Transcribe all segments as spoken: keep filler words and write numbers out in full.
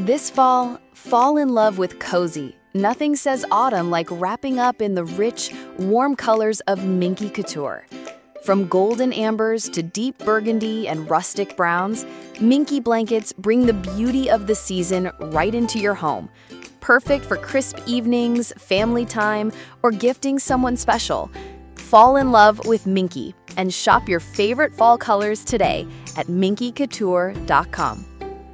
This fall, fall in love with cozy. Nothing says autumn like wrapping up in the rich, warm colors of Minky Couture. From golden ambers to deep burgundy and rustic browns, Minky blankets bring the beauty of the season right into your home. Perfect for crisp evenings, family time, or gifting someone special. Fall in love with Minky and shop your favorite fall colors today at minky couture dot com.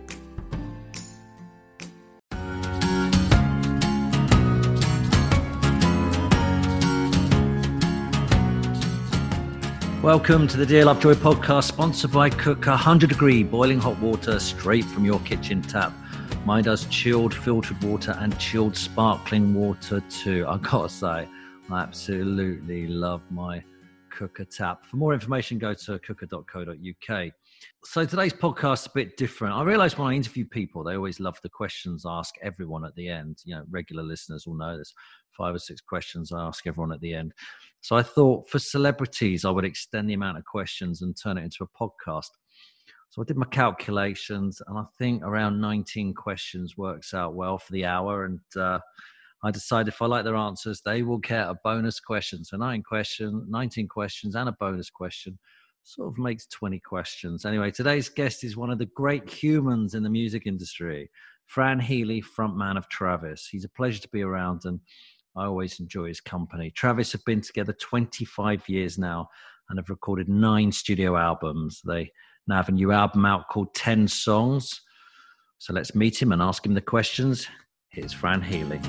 Welcome to the Dear Love Joy podcast, sponsored by Cooker. one hundred degree boiling hot water straight from your kitchen tap. Mine does chilled filtered water and chilled sparkling water too. I've got to say, I absolutely love my Cooker tap. For more information, go to cooker dot co dot uk. So today's podcast is a bit different. I realise when I interview people, they always love the questions I ask everyone at the end. You know, regular listeners will know there's five or six questions I ask everyone at the end. So I thought for celebrities, I would extend the amount of questions and turn it into a podcast. So I did my calculations, and I think around nineteen questions works out well for the hour. And uh, I decided if I like their answers, they will get a bonus question. So nine question, nineteen questions and a bonus question sort of makes twenty questions. Anyway, today's guest is one of the great humans in the music industry, Fran Healy, frontman of Travis. He's a pleasure to be around, and I always enjoy his company. Travis have been together twenty-five years now and have recorded nine studio albums. They now have a new album out called ten songs. So let's meet him and ask him the questions. Here's Fran Healy.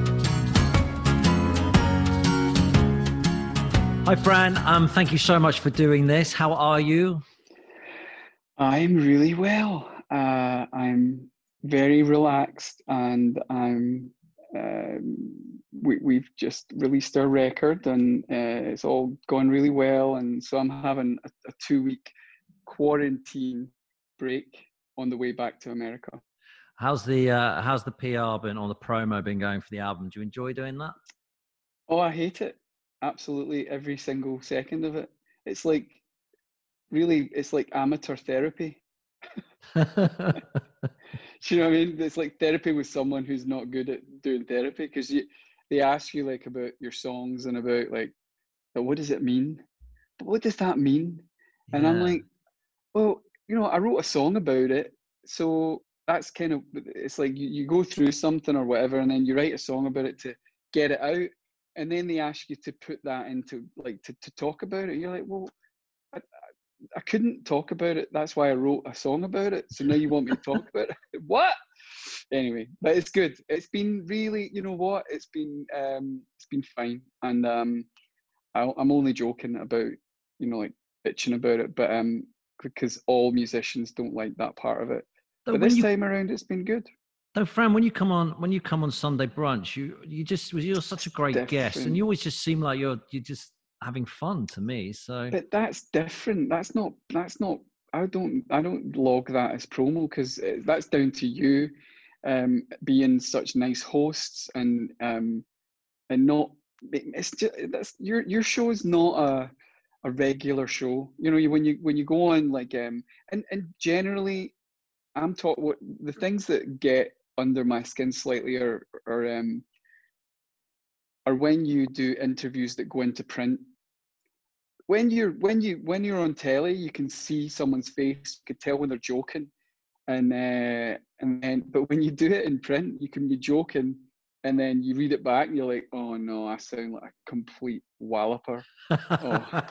Hi, Fran. Um, thank you so much for doing this. How are you? I'm really well. Uh, I'm very relaxed, and I'm um, we, we've just released our record, and uh, it's all going really well. And so I'm having a, a two-week quarantine break on the way back to America. How's the uh, how's the P R been, or the promo been going for the album? Do you enjoy doing that? Oh, I hate it. Absolutely every single second of it. It's like, really, it's like amateur therapy. Do you know what I mean? It's like therapy with someone who's not good at doing therapy, because you they ask you like about your songs and about like, what does it mean? But what does that mean? Yeah. And I'm like, well, you know, I wrote a song about it, so that's kind of, it's like you, you go through something or whatever, and then you write a song about it to get it out, and then they ask you to put that into like to, to talk about it. You're like, well, I, I couldn't talk about it. That's why I wrote a song about it. So now you want me to talk about it? What? Anyway, but it's good. It's been really, you know what? It's been um, it's been fine, and um, I, I'm only joking about, you know, like bitching about it, but um, because all musicians don't like that part of it. So but this you, time around, it's been good. So, Fran, when you come on, when you come on Sunday Brunch, you you just you're such a great different. guest, and you always just seem like you're you're just having fun to me. So, but that's different. That's not. That's not. I don't. I don't log that as promo, because that's down to you, um, being such nice hosts, and um, and not. It's just that's your your show is not a a regular show. You know, when you when you go on like um, and and generally, I'm taught what the things that get under my skin slightly are are um are when you do interviews that go into print. When you're when you when you're on telly, you can see someone's face. You can tell when they're joking, and uh, and then but when you do it in print, you can be joking, and then you read it back, and you're like, oh no, I sound like a complete walloper. Oh.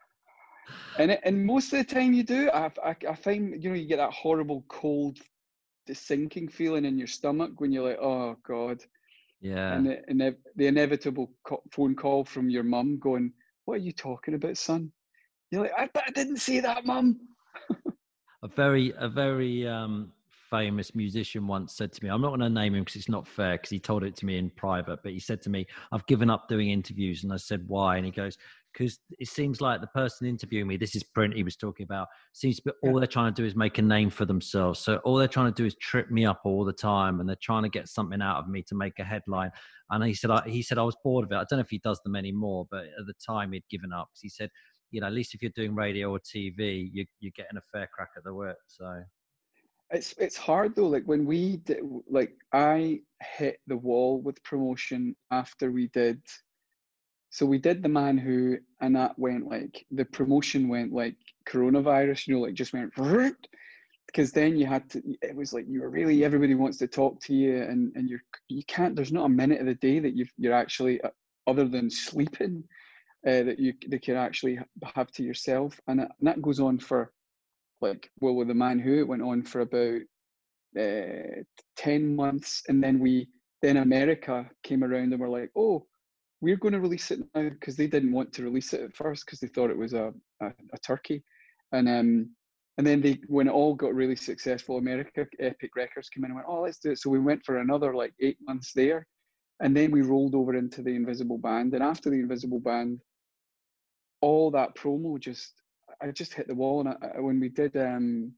And it, and most of the time you do, I, I I find, you know, you get that horrible cold, the sinking feeling in your stomach when you're like, oh God. Yeah. And the, and the, the inevitable co- phone call from your mum going, what are you talking about, son? You're like, I, I didn't say that, mum. a very, a very um, famous musician once said to me, I'm not going to name him because it's not fair, because he told it to me in private, but he said to me, I've given up doing interviews. And I said, why? And he goes, because it seems like the person interviewing me, this is print he was talking about, seems to be all they're trying to do is make a name for themselves. So all they're trying to do is trip me up all the time, and they're trying to get something out of me to make a headline. And he said, I, he said, I was bored of it. I don't know if he does them anymore, but at the time he'd given up. He said, you know, at least if you're doing radio or T V, you, you're getting a fair crack at the whip. So it's it's hard though. Like when we did, like I hit the wall with promotion after we did. So we did The Man Who, and that went like the promotion went like coronavirus. You know, like just went because then you had to. It was like you were really everybody wants to talk to you, and and you're you can't. There's not a minute of the day that you you're actually uh, other than sleeping uh, that you that you can actually have to yourself, and, it, and that goes on for like well with The Man Who it went on for about uh, ten months, and then we then America came around and were like, oh, we're going to release it now because they didn't want to release it at first because they thought it was a, a, a turkey, and um and then they when it all got really successful, America Epic Records came in and went, oh, let's do it. So we went for another like eight months there, and then we rolled over into the Invisible Band, and after the Invisible Band, all that promo just I just hit the wall, and I, when we did um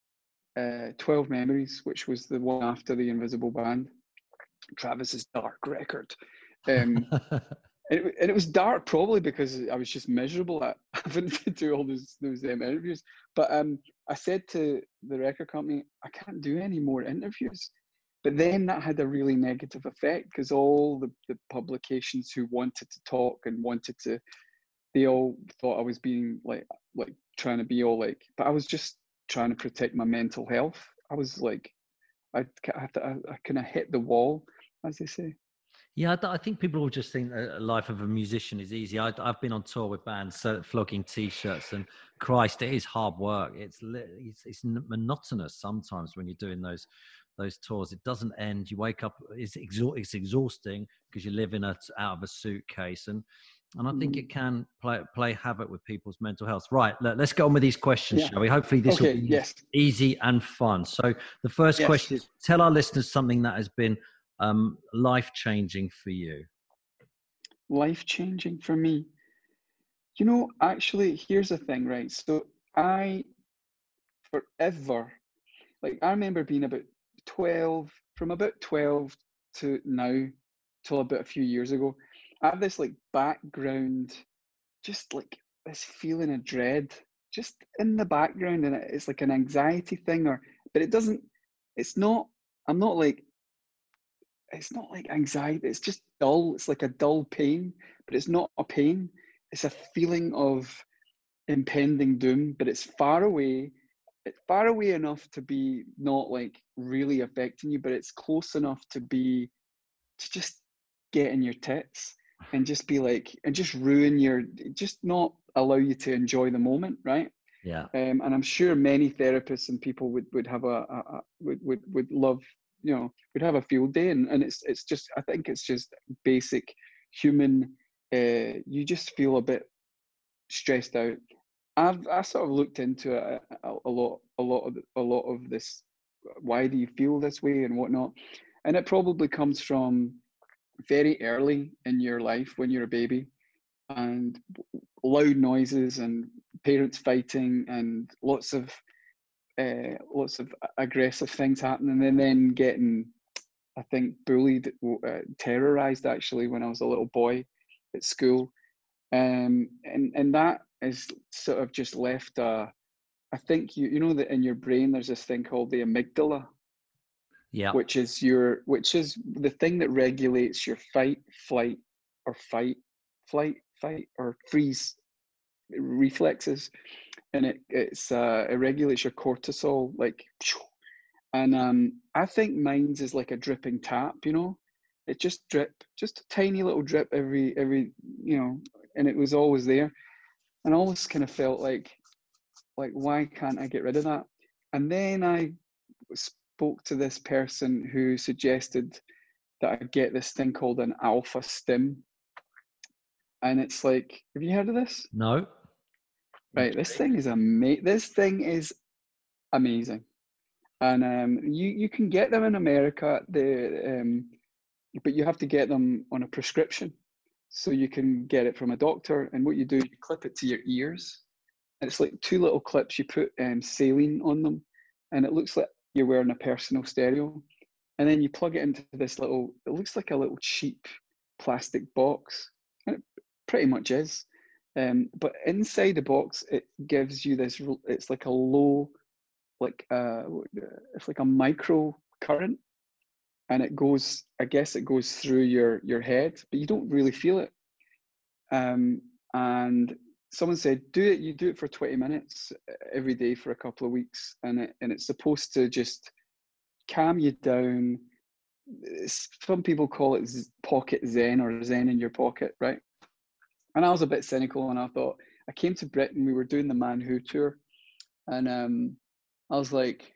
uh, twelve Memories, which was the one after the Invisible Band, Travis's dark record. Um, and, it, and it was dark probably because I was just miserable at having to do all those those um, interviews. But um, I said to the record company, I can't do any more interviews. But then that had a really negative effect because all the, the publications who wanted to talk and wanted to, they all thought I was being like like trying to be all like, but I was just trying to protect my mental health. I was like, I, I, I, I kind of hit the wall, as they say. Yeah, I, I think people will just think a life of a musician is easy. I, I've been on tour with bands uh, flogging T-shirts, and Christ, it is hard work. It's, it's it's monotonous sometimes when you're doing those those tours. It doesn't end. You wake up, it's exha- it's exhausting because you live in a out of a suitcase, and and I think it can play play havoc with people's mental health. Right, let, let's get on with these questions, Yeah. shall we? Hopefully this okay, will be yes. easy and fun. So the first yes. question is, tell our listeners something that has been um, life-changing for you. Life-changing for me. You know, actually, here's the thing, right? So I, forever, like I remember being about twelve, from about twelve to now, till about a few years ago, I have this like background, just like this feeling of dread, just in the background, and it's like an anxiety thing, or but it doesn't. It's not. I'm not like. It's not like anxiety. It's just dull. It's like a dull pain, but it's not a pain. It's a feeling of impending doom, but it's far away. It's far away enough to be not like really affecting you, but it's close enough to be to just get in your tits and just be like and just ruin your just not allow you to enjoy the moment, right? Yeah. Um, and I'm sure many therapists and people would would have a, a, a would, would would love, you know, would have a field day, and, and it's it's just I think it's just basic human. Uh, you just feel a bit stressed out. I've I sort of looked into it a, a lot a lot of a lot of this. Why do you feel this way and whatnot? And it probably comes from very early in your life when you're a baby, and loud noises and parents fighting and lots of uh, lots of aggressive things happening, and then getting, I think, bullied, uh, terrorized actually when I was a little boy at school, um, and and that is sort of just left a. I think you you know that in your brain there's this thing called the amygdala, Yeah. which is your which is the thing that regulates your fight, flight, or fight, flight, fight, or freeze reflexes, and it it's uh, it regulates your cortisol, like, and um, I think mine's is like a dripping tap, you know, it just drip, just a tiny little drip every every you know, and it was always there, and I always kind of felt like like why can't I get rid of that? And then I spoke to this person who suggested that I get this thing called an alpha stim. And it's like, have you heard of this? No. Right, this thing is amazing. This thing is amazing, and um, you you can get them in America. The um, but you have to get them on a prescription, so you can get it from a doctor. And what you do, you clip it to your ears, and it's like two little clips. You put um, saline on them, and it looks like you're wearing a personal stereo. And then you plug it into this little. It looks like a little cheap plastic box, and it pretty much is. Um, but inside the box, it gives you this. It's like a low like uh, it's like a micro current, and it goes. I guess it goes through your your head, but you don't really feel it. Um, and someone said, do it. You do it for twenty minutes every day for a couple of weeks, and it and it's supposed to just calm you down. Some people call it pocket zen or zen in your pocket, right? And I was a bit cynical, and I thought, I came to Britain, we were doing the Man Who tour, and um, I was like,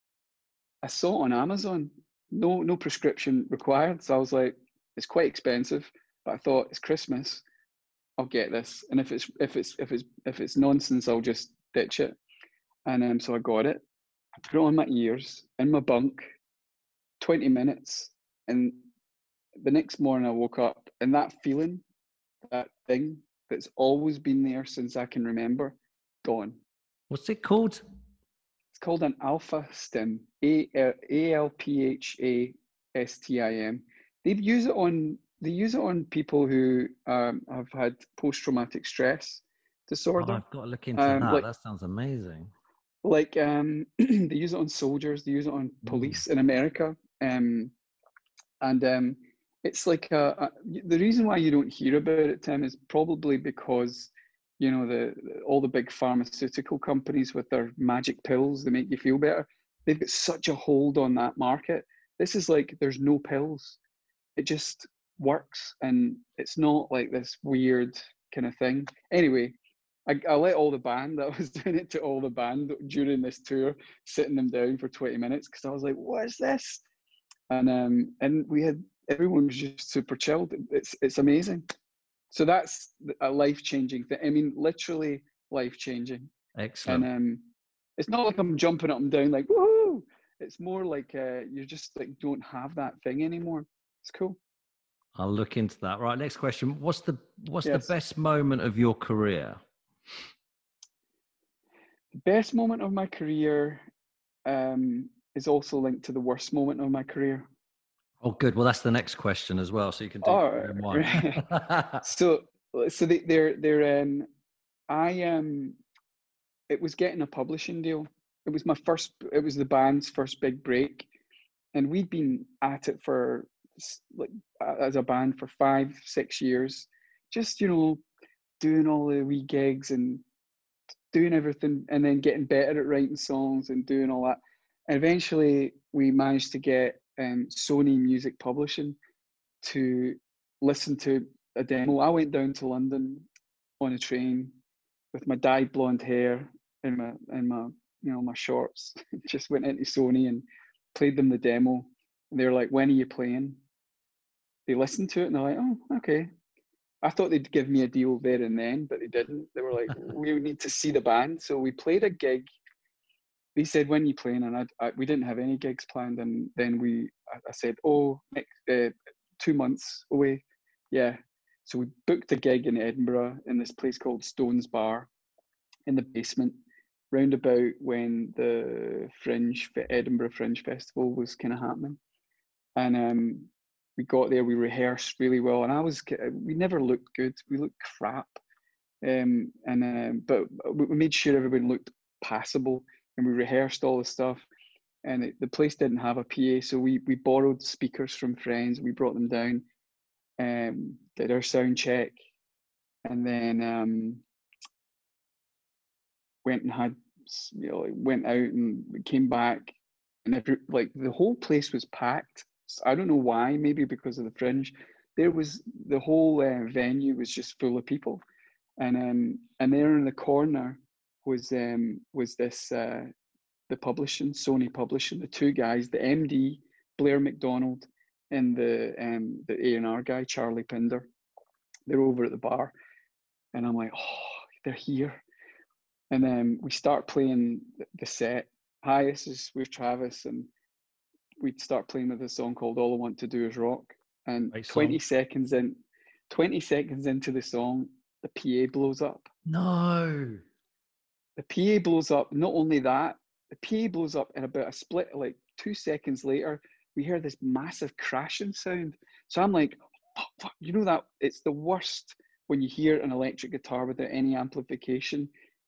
I saw it on Amazon, no no prescription required. So I was like, it's quite expensive, but I thought, it's Christmas, I'll get this, and if it's if it's if it's if it's nonsense, I'll just ditch it. And um, so I got it. I put it on my ears in my bunk, twenty minutes, and the next morning I woke up, and that feeling, that thing that's always been there since I can remember, gone. What's it called? It's called an alpha stim, A L P H A S T I M. They use it on they use it on people who um, have had post-traumatic stress disorder. Oh, I've got to look into um, that. like, That sounds amazing. Like um, they use it on soldiers. They use it on police mm. in America. Um, and um, it's like a, a, the reason why you don't hear about it, Tim, is probably because, you know, the all the big pharmaceutical companies with their magic pills that make you feel better, they've got such a hold on that market. This is like, there's no pills. It just works, and it's not like this weird kind of thing. Anyway, I, I let all the band, I was doing it to all the band during this tour, sitting them down for twenty minutes, because I was like, what is this? And um, and we had, everyone was just super chilled. It's it's amazing. So that's a life-changing thing. I mean, literally life-changing. Excellent. And um, it's not like I'm jumping up and down like, woohoo! It's more like uh, you just like don't have that thing anymore. It's cool. I'll look into that. Right, next question. What's the what's Yes. the best moment of your career? The best moment of my career um, is also linked to the worst moment of my career. Oh, good. Well, that's the next question as well, so you can do oh, one. Right. so, so they, they're they're um, I um, it was getting a publishing deal. It was my first. It was the band's first big break, and we'd been at it for like as a band for five, six years. Just, you know, doing all the wee gigs and doing everything, and then getting better at writing songs and doing all that. And eventually we managed to get um, Sony Music Publishing to listen to a demo. I went down to London on a train with my dyed blonde hair and my and my you know my shorts. Just went into Sony and played them the demo. And they were like, when are you playing? They listened to it and they're like, oh, okay. I thought they'd give me a deal there and then, but they didn't. They were like, we need to see the band. So we played a gig. They said, when are you playing? And I, I, we didn't have any gigs planned. And then we, I, I said, oh, next, uh, two months away. Yeah. So we booked a gig in Edinburgh in this place called Stones Bar in the basement, round about when the Fringe, Edinburgh Fringe Festival was kind of happening. And um, we got there, we rehearsed really well, and I was, we never looked good, we looked crap. Um, and um, but we made sure everybody looked passable, and we rehearsed all the stuff. And it, the place didn't have a P A, so we we borrowed speakers from friends, we brought them down, um, did our sound check, and then um, went and had, you know, went out and came back, and every, like the whole place was packed. I don't know why, maybe because of the Fringe. There was, the whole uh, venue was just full of people. And um, and there in the corner was um, was this, uh, the publishing, Sony Publishing, the two guys, the M D, Blair McDonald, and the um, the A and R guy, Charlie Pinder. They're over at the bar. And I'm like, oh, they're here. And then we start playing the set. Hi, this is with Travis, and we'd start playing with a song called All I Want to Do Is Rock. And twenty seconds in, twenty seconds into the song, the P A blows up. No. The P A blows up. Not only that, the P A blows up in about a split, like two seconds later, we hear this massive crashing sound. So I'm like, fuck, fuck. You know that, it's the worst when you hear an electric guitar without any amplification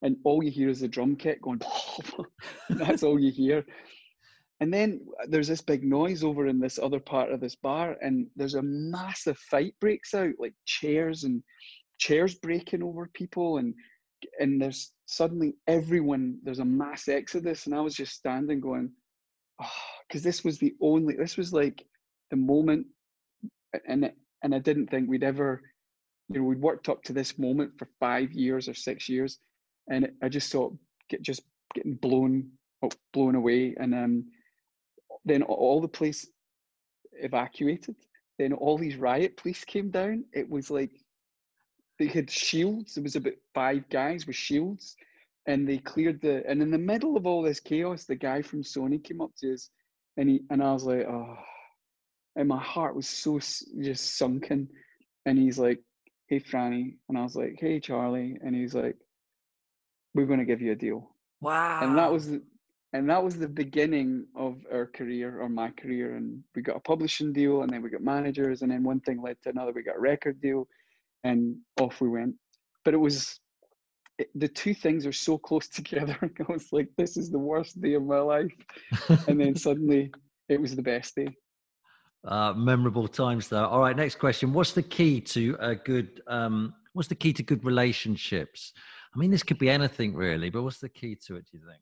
and all you hear is the drum kit going. That's all you hear. And then there's this big noise over in this other part of this bar, and there's a massive fight breaks out, like chairs and chairs breaking over people, and and there's suddenly everyone, there's a mass exodus, and I was just standing going, oh, because this was the only, this was like the moment, and and I didn't think we'd ever, you know, we'd worked up to this moment for five years or six years, and it, I just saw it get just getting blown, blown away, and um. Then all the police evacuated. Then all these riot police came down. It was like they had shields. There was about five guys with shields, and they cleared the. And in the middle of all this chaos, the guy from Sony came up to us, and he and I was like, oh, and my heart was so just sunken. And he's like, "Hey, Franny," and I was like, "Hey, Charlie," and he's like, "We're going to give you a deal." Wow. And that was the, and that was the beginning of our career, or my career. And we got a publishing deal, and then we got managers, and then one thing led to another. We got a record deal, and off we went. But it was, it, the two things are so close together. I was like, this is the worst day of my life. And then suddenly it was the best day. Uh, memorable times though. All right, next question. What's the key to a good, um, what's the key to good relationships? I mean, this could be anything really, but what's the key to it, do you think?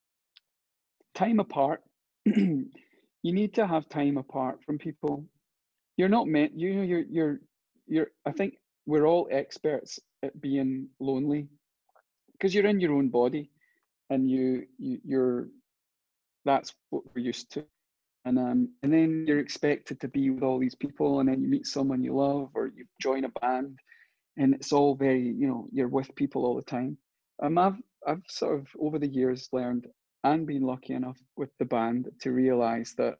Time apart. You need to have time apart from people. You're not meant, you know, you're, you're, you're, I think we're all experts at being lonely because you're in your own body, and you, you, you're, that's what we're used to. And um, and then you're expected to be with all these people, and then you meet someone you love, or you join a band, and it's all very, you know, you're with people all the time. Um, I've I've sort of over the years learned, and been lucky enough with the band to realize that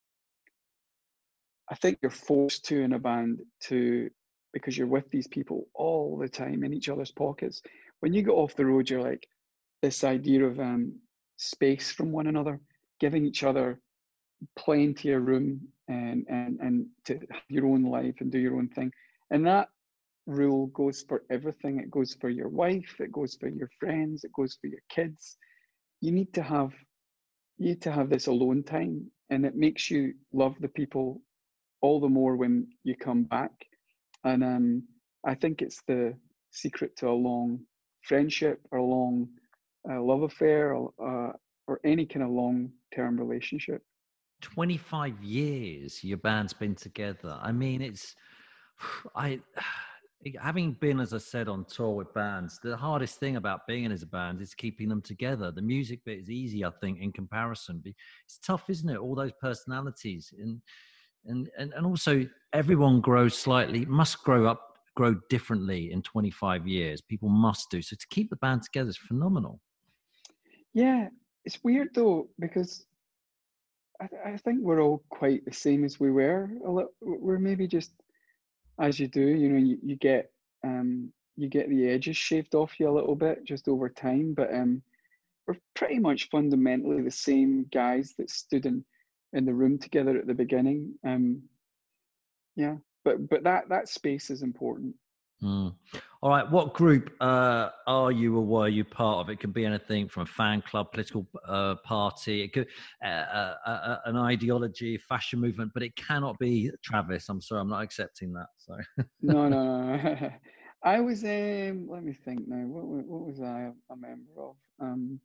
I think you're forced to in a band to, because you're with these people all the time in each other's pockets. When you get off the road, you're like, this idea of um, space from one another, giving each other plenty of room, and and and to have your own life and do your own thing. And that rule goes for everything. It goes for your wife, it goes for your friends, it goes for your kids. You need to have, you need to have this alone time, and it makes you love the people all the more when you come back. And um, I think it's the secret to a long friendship, or a long uh, love affair, or, uh, or any kind of long-term relationship. twenty-five years your band's been together. I mean, it's, I, having been, as I said, on tour with bands, the hardest thing about being in as a band is keeping them together. The music bit is easy, I think, in comparison. It's tough, isn't it? All those personalities, and and and, and also everyone grows slightly, must grow up, grow differently in twenty-five years. People must do. So to keep the band together is phenomenal. Yeah, it's weird though, because I, I think we're all quite the same as we were. A little, we're maybe just, as you do, you know, you, you get um, you get the edges shaved off you a little bit just over time. But um, we're pretty much fundamentally the same guys that stood in, in the room together at the beginning. Um, yeah, but but that that space is important. Mm. All right. What group uh, are you or were you part of? It can be anything from a fan club, political uh, party, it could uh, uh, uh, an ideology, fashion movement, but it cannot be Travis. I'm sorry, I'm not accepting that. So No, no, no. I was um. Let me think now. What wa- what was I a member of? Um,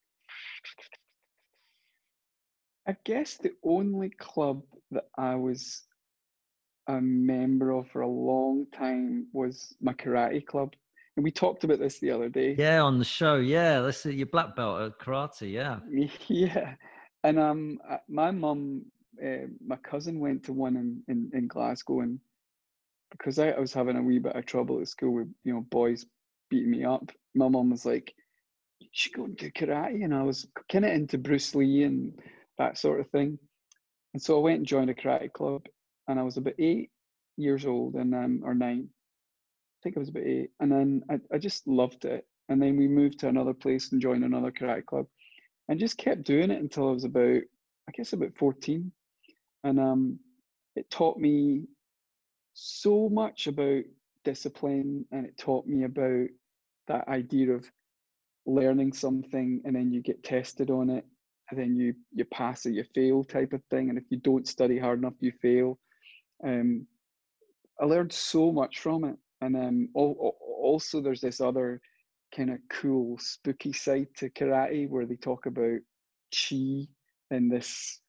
I guess the only club that I was a member of for a long time was my karate club, and we talked about this the other day. yeah, on the show, yeah, let's see your black belt at karate, yeah. Yeah, and um, uh, my mum, uh, my cousin went to one in, in, in Glasgow, and because I, I was having a wee bit of trouble at school with, you know, boys beating me up, my mum was like, "You should go and do karate," and I was kind of into Bruce Lee and that sort of thing, and so I went and joined a karate club, and I was about eight years old, and um, or nine, I think I was about eight, and then I, I just loved it, and then we moved to another place and joined another karate club, and just kept doing it until I was about, I guess, about fourteen. And um, it taught me so much about discipline, and it taught me about that idea of learning something and then you get tested on it, and then you you pass or you fail type of thing. And if you don't study hard enough, you fail. Um, I learned so much from it. And um, also there's this other kind of cool, spooky side to karate where they talk about chi and this,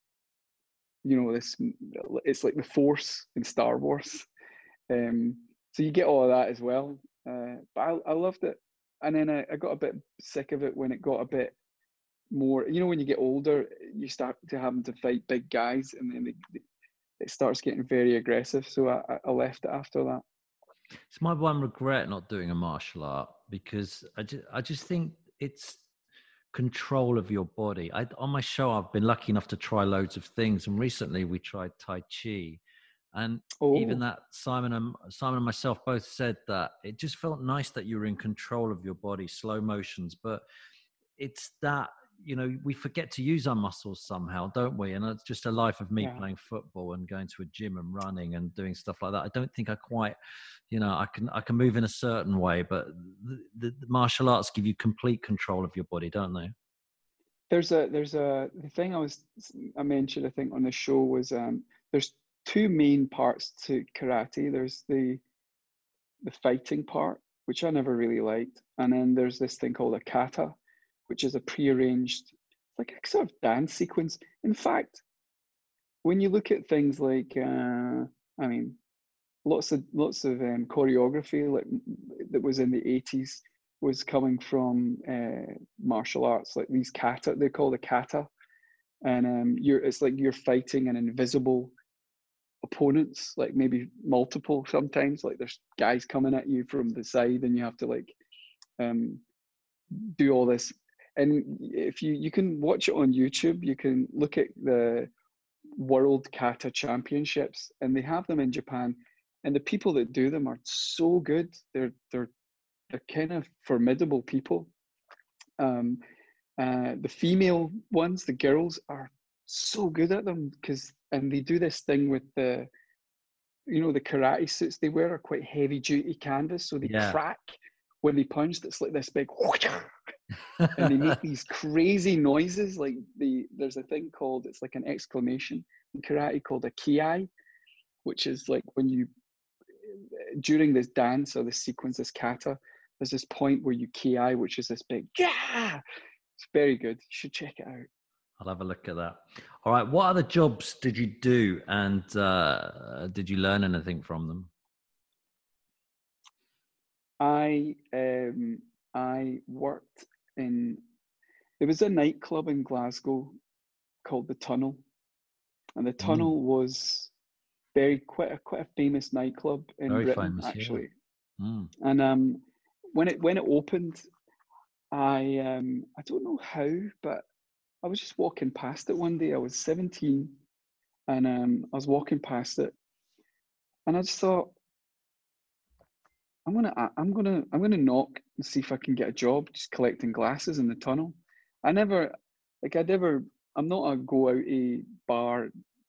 you know, this, it's like the Force in Star Wars. Um, so you get all of that as well. Uh, but I, I loved it. And then I, I got a bit sick of it when it got a bit more, you know, when you get older, you start to having to fight big guys, and then it, it starts getting very aggressive. So I, I left it after that. It's my one regret not doing a martial art, because I just, I just think it's control of your body. I, on my show, I've been lucky enough to try loads of things, and recently we tried Tai Chi, and oh. even that Simon and Simon and myself both said that it just felt nice that you were in control of your body, slow motions. But it's that, you know, we forget to use our muscles somehow, don't we? And it's just a life of me yeah. playing football and going to a gym and running and doing stuff like that. I don't think I quite, you know, I can I can move in a certain way, but the, the, the martial arts give you complete control of your body, don't they? There's a there's a the thing I was I mentioned I think on the show was um there's two main parts to karate. There's the the fighting part, which I never really liked, and then there's this thing called a kata, which is a prearranged, like a sort of dance sequence. In fact, when you look at things like, uh, I mean, lots of lots of um, choreography like that was in the eighties was coming from uh, martial arts, like these kata. They're called a kata, and um, you're it's like you're fighting an invisible opponents, like maybe multiple sometimes. Like there's guys coming at you from the side, and you have to like um, do all this. And if you you can watch it on YouTube, you can look at the World Kata Championships, and they have them in Japan. And the people that do them are so good. They're they're they're kind of formidable people. Um, uh, the female ones, the girls, are so good at them because, and they do this thing with the, you know, the karate suits they wear are quite heavy duty canvas, so they yeah. crack when they punch. It's like this big, and they make these crazy noises. Like the there's a thing called, it's like an exclamation in karate called a kiai, which is like when you, during this dance or this sequence, this kata, there's this point where you kiai, which is this big, yeah. It's very good. You should check it out. I'll have a look at that. All right. What other jobs did you do, and uh, did you learn anything from them? I um, I worked in, there was a nightclub in Glasgow called the Tunnel, and the Tunnel mm. was very quite a quite a famous nightclub in very Britain, famous, actually. Yeah. Mm. And um, when it when it opened, I um, I don't know how, but I was just walking past it one day. I was seventeen, and um, I was walking past it, and I just thought, I'm gonna, I'm gonna, I'm gonna knock and see if I can get a job just collecting glasses in the Tunnel. I never, like, I never, I'm not a go out a bar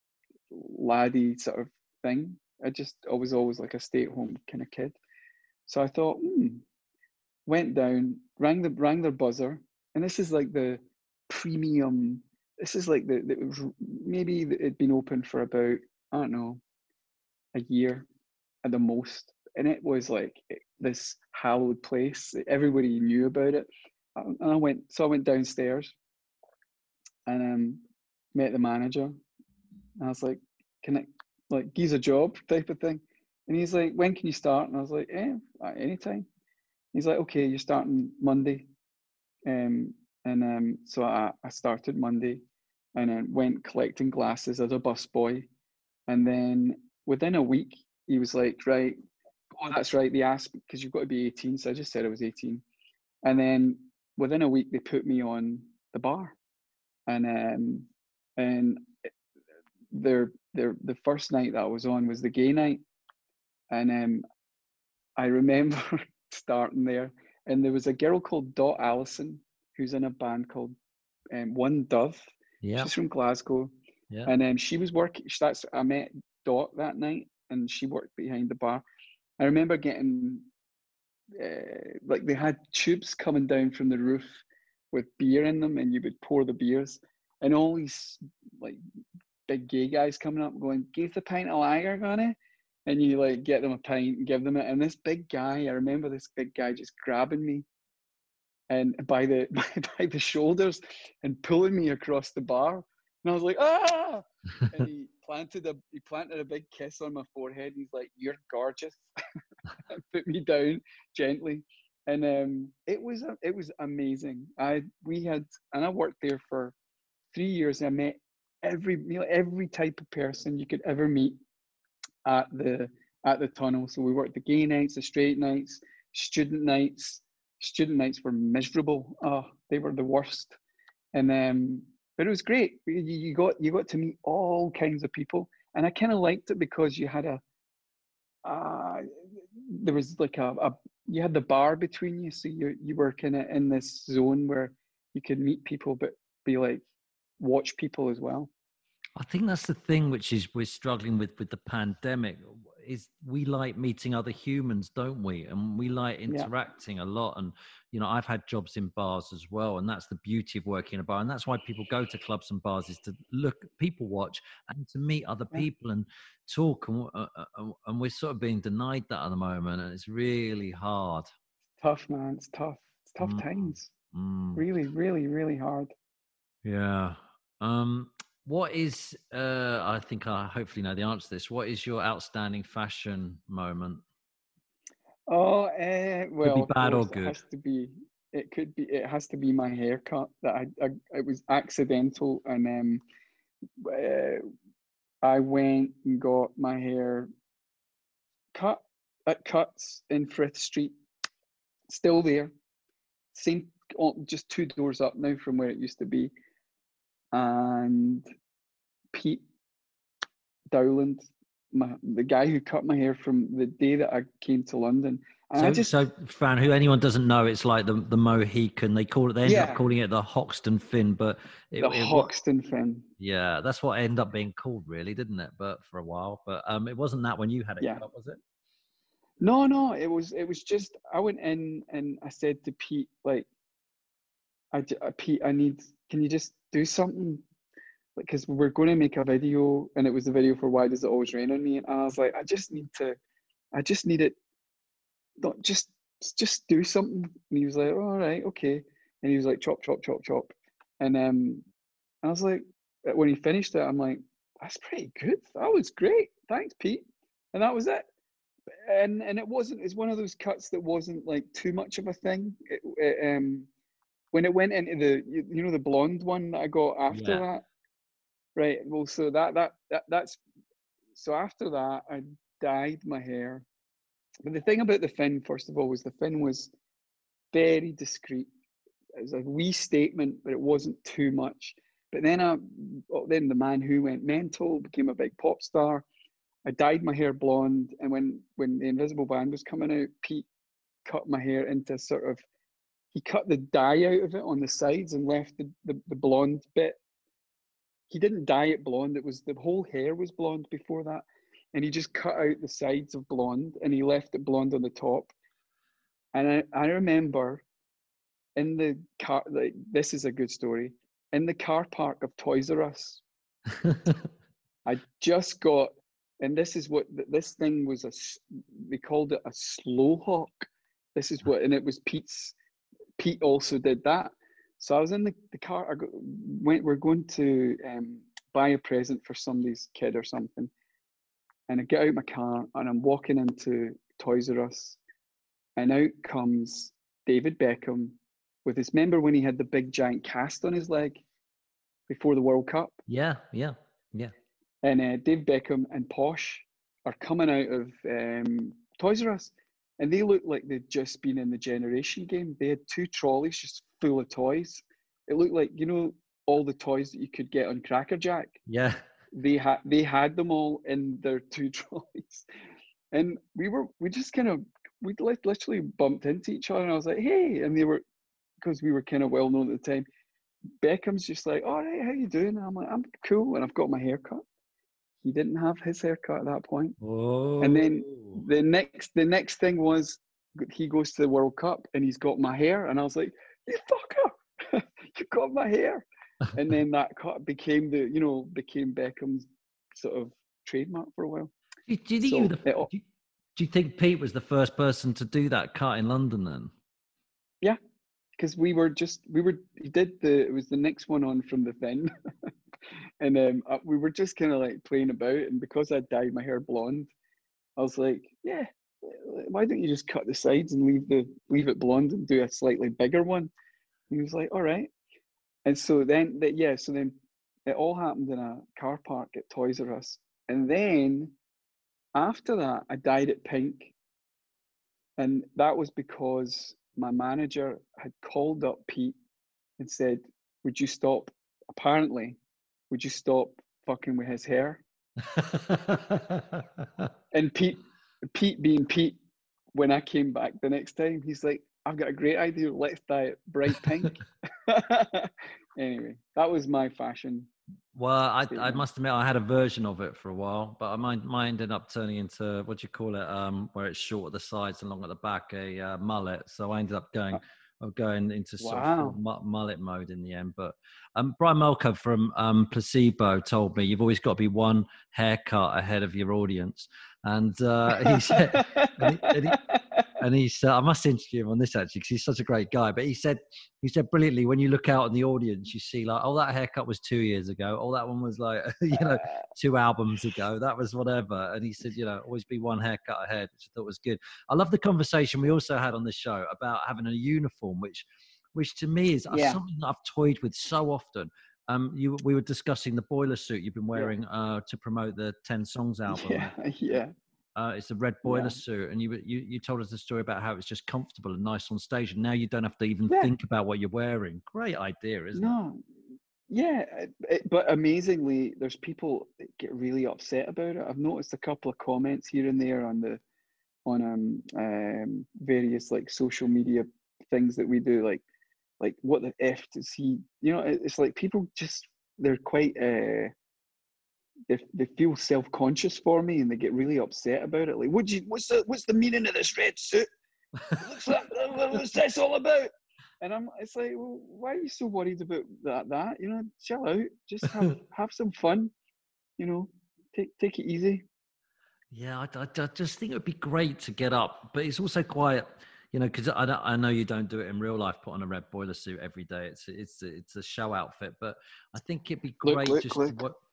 laddie sort of thing. I just, I was always like a stay at home kind of kid. So I thought, hmm, went down, rang the, rang their buzzer, and this is like the premium. This is like the, the maybe it'd been open for about, I don't know, a year at the most. And it was like this hallowed place. Everybody knew about it. And I went, so I went downstairs and um, met the manager. And I was like, can I, like, give a job type of thing? And he's like, when can you start? And I was like, eh, anytime. He's like, okay, you're starting Monday. Um, and um, so I, I started Monday and then went collecting glasses as a busboy. And then within a week, he was like, right, oh, that's right. They asked, because you've got to be eighteen. So I just said I was eighteen. And then within a week, they put me on the bar. And um, and their, their, the first night that I was on was the gay night. And um, I remember starting there. And there was a girl called Dot Allison, who's in a band called um, One Dove. Yeah. She's from Glasgow. Yeah. And um, she was working, that's, I met Dot that night, and she worked behind the bar. I remember getting uh, like they had tubes coming down from the roof with beer in them, and you would pour the beers, and all these like big gay guys coming up going, "Give the pint of lager, gonna," and you like get them a pint and give them it, and this big guy, I remember this big guy just grabbing me and by the by, by the shoulders and pulling me across the bar, and I was like, ah, and he planted a he planted a big kiss on my forehead, and he's like, "You're gorgeous," and put me down gently, and um, it was it was amazing. I we had and I worked there for three years. And I met every you know every type of person you could ever meet at the at the tunnel. So we worked the gay nights, the straight nights, student nights. Student nights were miserable. Oh, they were the worst. And um, but it was great. You, you got you got to meet all kinds of people, and I kind of liked it because you had a uh, there was like a, a you had the bar between you, so you you were kind of in this zone where you could meet people, but be like watch people as well. I think that's the thing which is we're struggling with with the pandemic is we like meeting other humans, don't we? And we like interacting yeah. a lot. And, you know, I've had jobs in bars as well. And that's the beauty of working in a bar. And that's why people go to clubs and bars, is to look, people watch and to meet other yeah. people and talk. And, uh, uh, and we're sort of being denied that at the moment. And it's really hard. It's tough, man. It's tough. It's tough mm. times. Mm. Really, really, really hard. Yeah. Um, What is, uh, I think I hopefully know the answer to this. What is your outstanding fashion moment? Oh, uh, well, could be bad or good. It has to be, it could be, it has to be my haircut that I, I it was accidental. And um, uh, I went and got my hair cut at Cuts in Frith Street. Still there. Same, just two doors up now from where it used to be. And Pete Dowland, my, the guy who cut my hair from the day that I came to London. And so, I just, so Fran, who anyone doesn't know, it's like the the Mohican. They call it. They end yeah, up calling it the Hoxton Fin, but it, the it, Hoxton Fin. Yeah, that's what it ended up being called, really, didn't it? But for a while, but um, it wasn't that when you had it yeah. cut, was it? No, no, it was. It was just I went in and I said to Pete, like, I, I Pete, I need. Can you just do something? Because we're going to make a video, and it was a video for Why Does It Always Rain on Me? And I was like, I just need to, I just need it, not just, just do something. And he was like, oh, all right, okay. And he was like, chop, chop, chop, chop. And um, I was like, when he finished it, I'm like, that's pretty good. That was great. Thanks, Pete. And that was it. And and it wasn't, it's one of those cuts that wasn't like too much of a thing. It, it, um, when it went into the, you, you know, the blonde one that I got after yeah. that. Right. Well, so that, that that that's so after that, I dyed my hair. But the thing about the fin, first of all, was the fin was very discreet. It was a wee statement, but it wasn't too much. But then, I, then the man who went mental became a big pop star. I dyed my hair blonde, and when when the Invisible Band was coming out, Pete cut my hair into sort of. He cut the dye out of it on the sides and left the, the, the blonde bit. He didn't dye it blonde. It was the whole hair was blonde before that. And he just cut out the sides of blonde and he left it blonde on the top. And I, I remember in the car, like, this is a good story. In the car park of Toys R Us, I just got, and this is what, this thing was, a, they called it a slow hawk. This is what, and it was Pete's, Pete also did that. So I was in the, the car, I go, went, we're going to um, buy a present for somebody's kid or something. And I get out my car and I'm walking into Toys R Us. And out comes David Beckham with his, remember when he had the big giant cast on his leg before the World Cup? Yeah, yeah, yeah. And uh, Dave Beckham and Posh are coming out of um, Toys R Us. And they looked like they'd just been in the Generation game. They had two trolleys just full of toys. It looked like, you know, all the toys that you could get on Cracker Jack. Yeah. They had they had them all in their two trolleys. And we were, we just kind of, we literally bumped into each other. And I was like, hey. And they were, because we were kind of well known at the time. Beckham's just like, all right, how you doing? And I'm like, I'm cool. And I've got my hair cut. He didn't have his haircut at that point. Whoa. And then the next the next thing was he goes to the World Cup and he's got my hair, and I was like, you fucker, you got my hair. And then that cut became the, you know, became Beckham's sort of trademark for a while. Do you, do you think So you were the, it, do, you, do you think Pete was the first person to do that cut in London then? Yeah, because we were just we were he did the it was the next one on from the Thin, and um uh, we were just kind of like playing about, and because I dyed my hair blonde, I was like, yeah, why don't you just cut the sides and leave the leave it blonde and do a slightly bigger one? And he was like, all right. And so then that yeah, so then it all happened in a car park at Toys R Us, and then after that I dyed it pink, and that was because my manager had called up Pete and said, would you stop, apparently, would you stop fucking with his hair? And Pete, Pete being Pete, when I came back the next time, he's like, I've got a great idea, let's dye it bright pink. Anyway, that was my fashion. Well, I, I must admit I had a version of it for a while, but I mine, mine ended up turning into, what do you call it, um, where it's short at the sides and long at the back, a uh, mullet. So I ended up going of going into sort Wow. of mullet mode in the end. But um, Brian Malco from um, Placebo told me you've always got to be one haircut ahead of your audience. And uh, he said, and he, and he, and he said, I must interview him on this actually because he's such a great guy. But he said, he said brilliantly, when you look out in the audience, you see like, oh, that haircut was two years ago. Oh, that one was like, you know, two albums ago. That was whatever. And he said, you know, always be one haircut ahead, which I thought was good. I love the conversation we also had on the show about having a uniform, which, which to me is Yeah. something that I've toyed with so often. Um, you, we were discussing the boiler suit you've been wearing yeah. uh, to promote the ten Songs album. Yeah, yeah. Uh, it's a red boiler yeah. suit, and you, you you told us the story about how it's just comfortable and nice on stage, and now you don't have to even yeah. think about what you're wearing. Great idea, isn't no. it? Yeah, it, but amazingly, there's people that get really upset about it. I've noticed a couple of comments here and there on the on um, um various like social media things that we do, like like what the F does he? You know, it's like people just they're quite uh, they they feel self-conscious for me, and they get really upset about it. Like, what you what's the what's the meaning of this red suit? What's that? What's this all about? And I'm, it's like, well, why are you so worried about that? That you know, chill out, just have have some fun, you know, take take it easy. Yeah, I, I, I just think it would be great to get up, but it's also quite, you know, because I I know you don't do it in real life, put on a red boiler suit every day. It's it's it's a show outfit, but I think it'd be great look, just look, to look. what.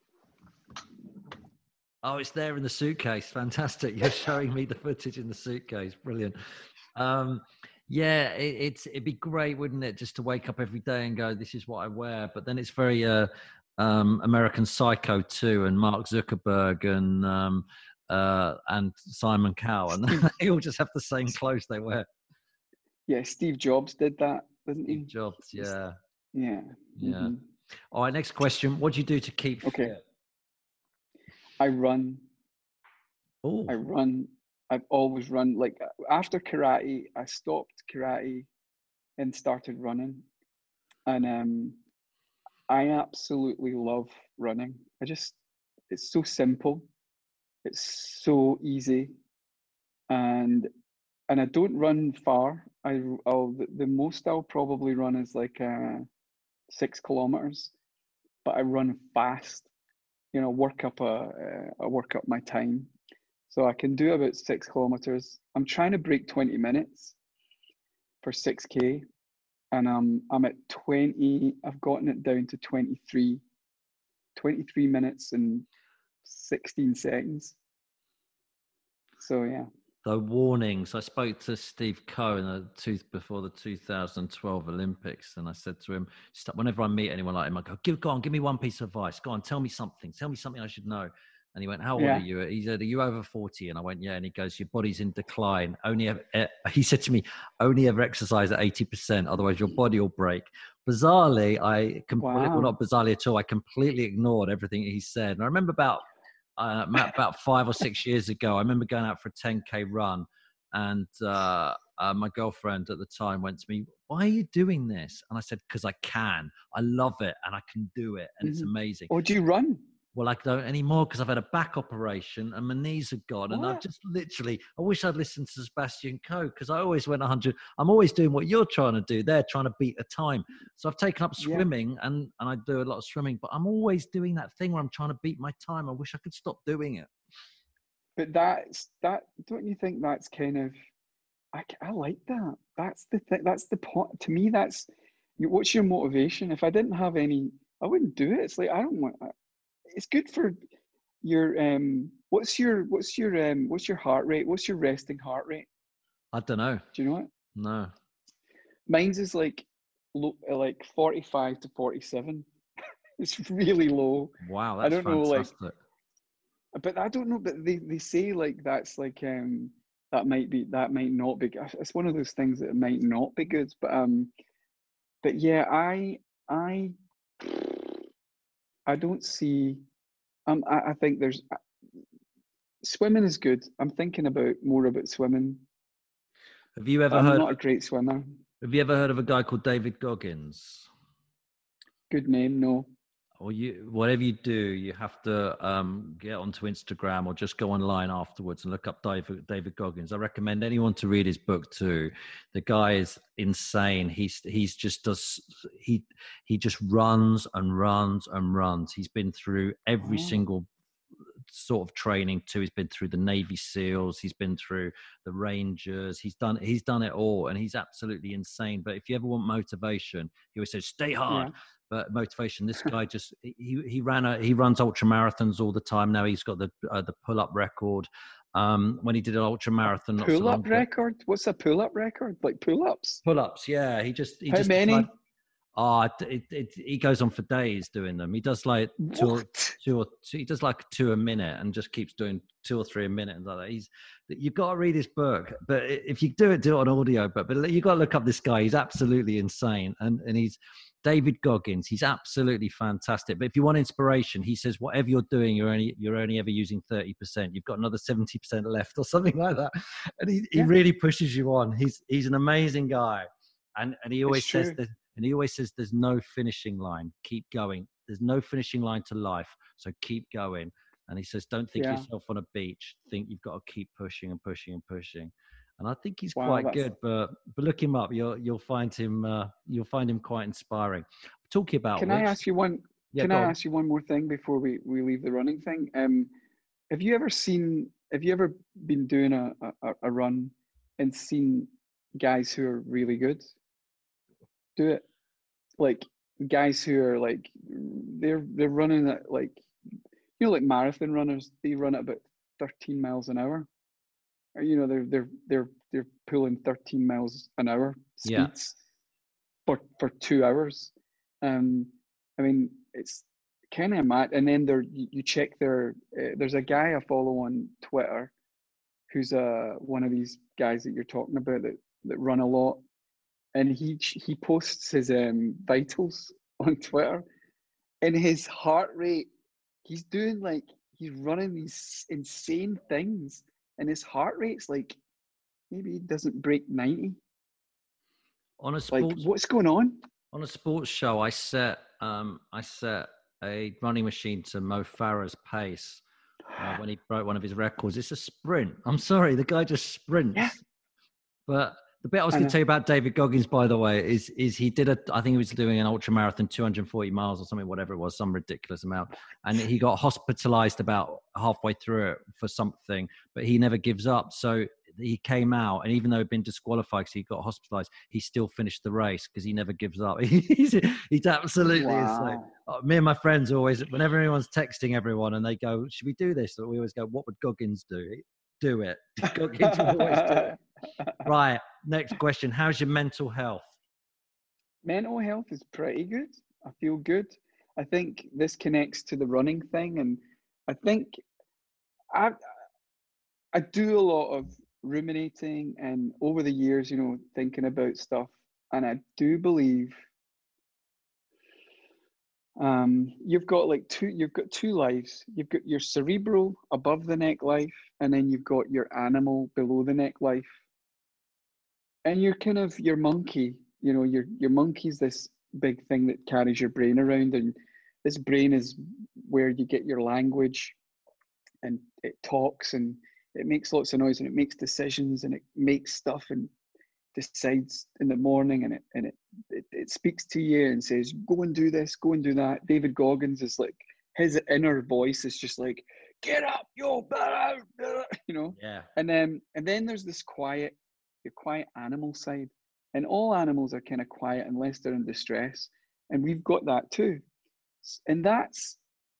Oh, it's there in the suitcase. Fantastic! You're showing me the footage in the suitcase. Brilliant. Um, Yeah, it, it's it'd be great, wouldn't it, just to wake up every day and go, "This is what I wear." But then it's very uh, um, American Psycho too, and Mark Zuckerberg and um, uh, and Simon Cowell, and they all just have the same clothes they wear. Yeah, Steve Jobs did that, didn't he? Steve Jobs, yeah, yeah, yeah. mm-hmm. All right, next question: what do you do to keep okay. fit? I run. Oh, I run. I've always run. Like after karate, I stopped karate and started running, and um, I absolutely love running. I just, it's so simple, it's so easy, and and I don't run far. I, I'll the, the most I'll probably run is like uh, six kilometers, but I run fast. You know, work up a, uh, I work up my time. So I can do about six kilometers. I'm trying to break twenty minutes for six K, and um, I'm at twenty. I've gotten it down to twenty-three, twenty-three minutes and sixteen seconds. So yeah. So warnings. I spoke to Steve Coe in the two, before the two thousand twelve Olympics, and I said to him, whenever I meet anyone like him, I go, "Give, go on, give me one piece of advice. Go on, tell me something. Tell me something I should know." And he went, "How old yeah. are you?" He said, "Are you over forty?" And I went, "Yeah." And he goes, "Your body's in decline. Only ever, he said to me, only ever exercise at eighty percent, otherwise your body will break." Bizarrely, I completely, wow. well, not bizarrely at all, I completely ignored everything he said. And I remember about uh, about five or six years ago, I remember going out for a ten K run, and uh, uh, my girlfriend at the time went to me, "Why are you doing this?" And I said, "Because I can. I love it, and I can do it, and mm-hmm. it's amazing." Oh, do you run? Well, I don't anymore because I've had a back operation and my knees are gone. And I've What? just literally, I wish I'd listened to Sebastian Coe because I always went one hundred. I'm always doing what you're trying to do. They're trying to beat a time. So I've taken up Yeah. swimming and, and I do a lot of swimming, but I'm always doing that thing where I'm trying to beat my time. I wish I could stop doing it. But that's that. Don't you think that's kind of? I, I like that. That's the thing. That's the point. To me, that's you, what's your motivation? If I didn't have any, I wouldn't do it. It's like I don't want. It's good for your um. What's your what's your um what's your heart rate? What's your resting heart rate? I don't know. Do you know it? No. Mine's is like low, like forty-five to forty-seven. It's really low. Wow, that's I don't know, like, fantastic. but I don't know. But they, they say like that's like um that might be that might not be. It's one of those things that might not be good. But um, but yeah, I I I don't see. Um, I, I think there's swimming is good. I'm thinking about more about swimming. Have you ever I'm heard? not a great swimmer. Have you ever heard of a guy called David Goggins? Good name, no. Or you, whatever you do, you have to um, get onto Instagram or just go online afterwards and look up David, David Goggins. I recommend anyone to read his book too. The guy is insane. He's he's just does he he just runs and runs and runs. He's been through every Oh. single sort of training too. He's been through the Navy SEALs. He's been through the Rangers. He's done he's done it all, and he's absolutely insane. But if you ever want motivation, he always says, "Stay hard." Yeah. But motivation, this guy just he he ran a he runs ultra marathons all the time now. He's got the uh, the pull up record. Um, when he did an ultra marathon, not so Pull long up ago. record? What's a pull up record? Like pull ups? Pull ups, yeah. He just he How just many? Like, oh, it, it, it, he goes on for days doing them. He does like two, or, What? two or two, he does like two a minute and just keeps doing two or three a minute and like that. He's you've got to read his book, but if you do it, do it on audio. But but you got to look up this guy. He's absolutely insane, and and he's David Goggins. He's absolutely fantastic. But if you want inspiration, he says whatever you're doing, you're only you're only ever using thirty percent. You've got another seventy percent left, or something like that. And he, he Yeah. really pushes you on. He's he's an amazing guy, and and he always It's says true. that. And he always says, there's no finishing line. Keep going. There's no finishing line to life. So keep going. And he says, don't think Yeah. yourself on a beach. Think you've got to keep pushing and pushing and pushing. And I think he's Wow, quite that's- good. But but look him up. You'll you'll find him. Uh, you'll find him quite inspiring. Talking about Can which, I ask you one? yeah, Can go I on. ask you one more thing before we, we leave the running thing? Um, have you ever seen? Have you ever been doing a, a, a run and seen guys who are really good do it? Like guys who are like they're they're running at like you know like marathon runners. They run at about thirteen miles an hour. Or, you know they're they're they're they're pulling thirteen miles an hour Yeah. speeds for for two hours. Um, I mean, it's kind of mad. And then there, you, you check their. Uh, there's a guy I follow on Twitter, who's uh one of these guys that you're talking about that that run a lot, and he he posts his um vitals on Twitter, and his heart rate. He's doing like he's running these insane things, and his heart rate's like maybe he doesn't break ninety. On a Like, sports what's going on? on a sports show, I set um I set a running machine to Mo Farah's pace. Uh, when he broke one of his records. It's a sprint. I'm sorry, the guy just sprints. Yeah. But the bit I was I going know. to tell you about David Goggins, by the way, is is he did a, I think he was doing an ultra marathon, two hundred forty miles or something, whatever it was, some ridiculous amount. And he got hospitalized about halfway through it for something, but he never gives up. So he came out, and even though he'd been disqualified because he got hospitalized, he still finished the race because he never gives up. he's, he's absolutely insane. Wow. Me and my friends always, whenever anyone's texting everyone and they go, should we do this? We always go, what would Goggins do? Do it. Goggins would always do it. Right. Next question. How's your mental health? Mental health is pretty good. I feel good. I think this connects to the running thing, and I think I I do a lot of ruminating and over the years, you know, thinking about stuff, and I do believe um, you've got like two you've got two lives. You've got your cerebral above the neck life, and then you've got your animal below the neck life. And you're kind of your monkey, you know, your your monkey's this big thing that carries your brain around, and this brain is where you get your language, and it talks and it makes lots of noise and it makes decisions and it makes stuff and decides in the morning, and it and it, it it speaks to you and says, go and do this, go and do that. David Goggins is like, his inner voice is just like, get up, yo, blah, blah, you know. Yeah. And then and then there's this quiet, your quiet animal side, and all animals are kind of quiet unless they're in distress, and we've got that too. And that's,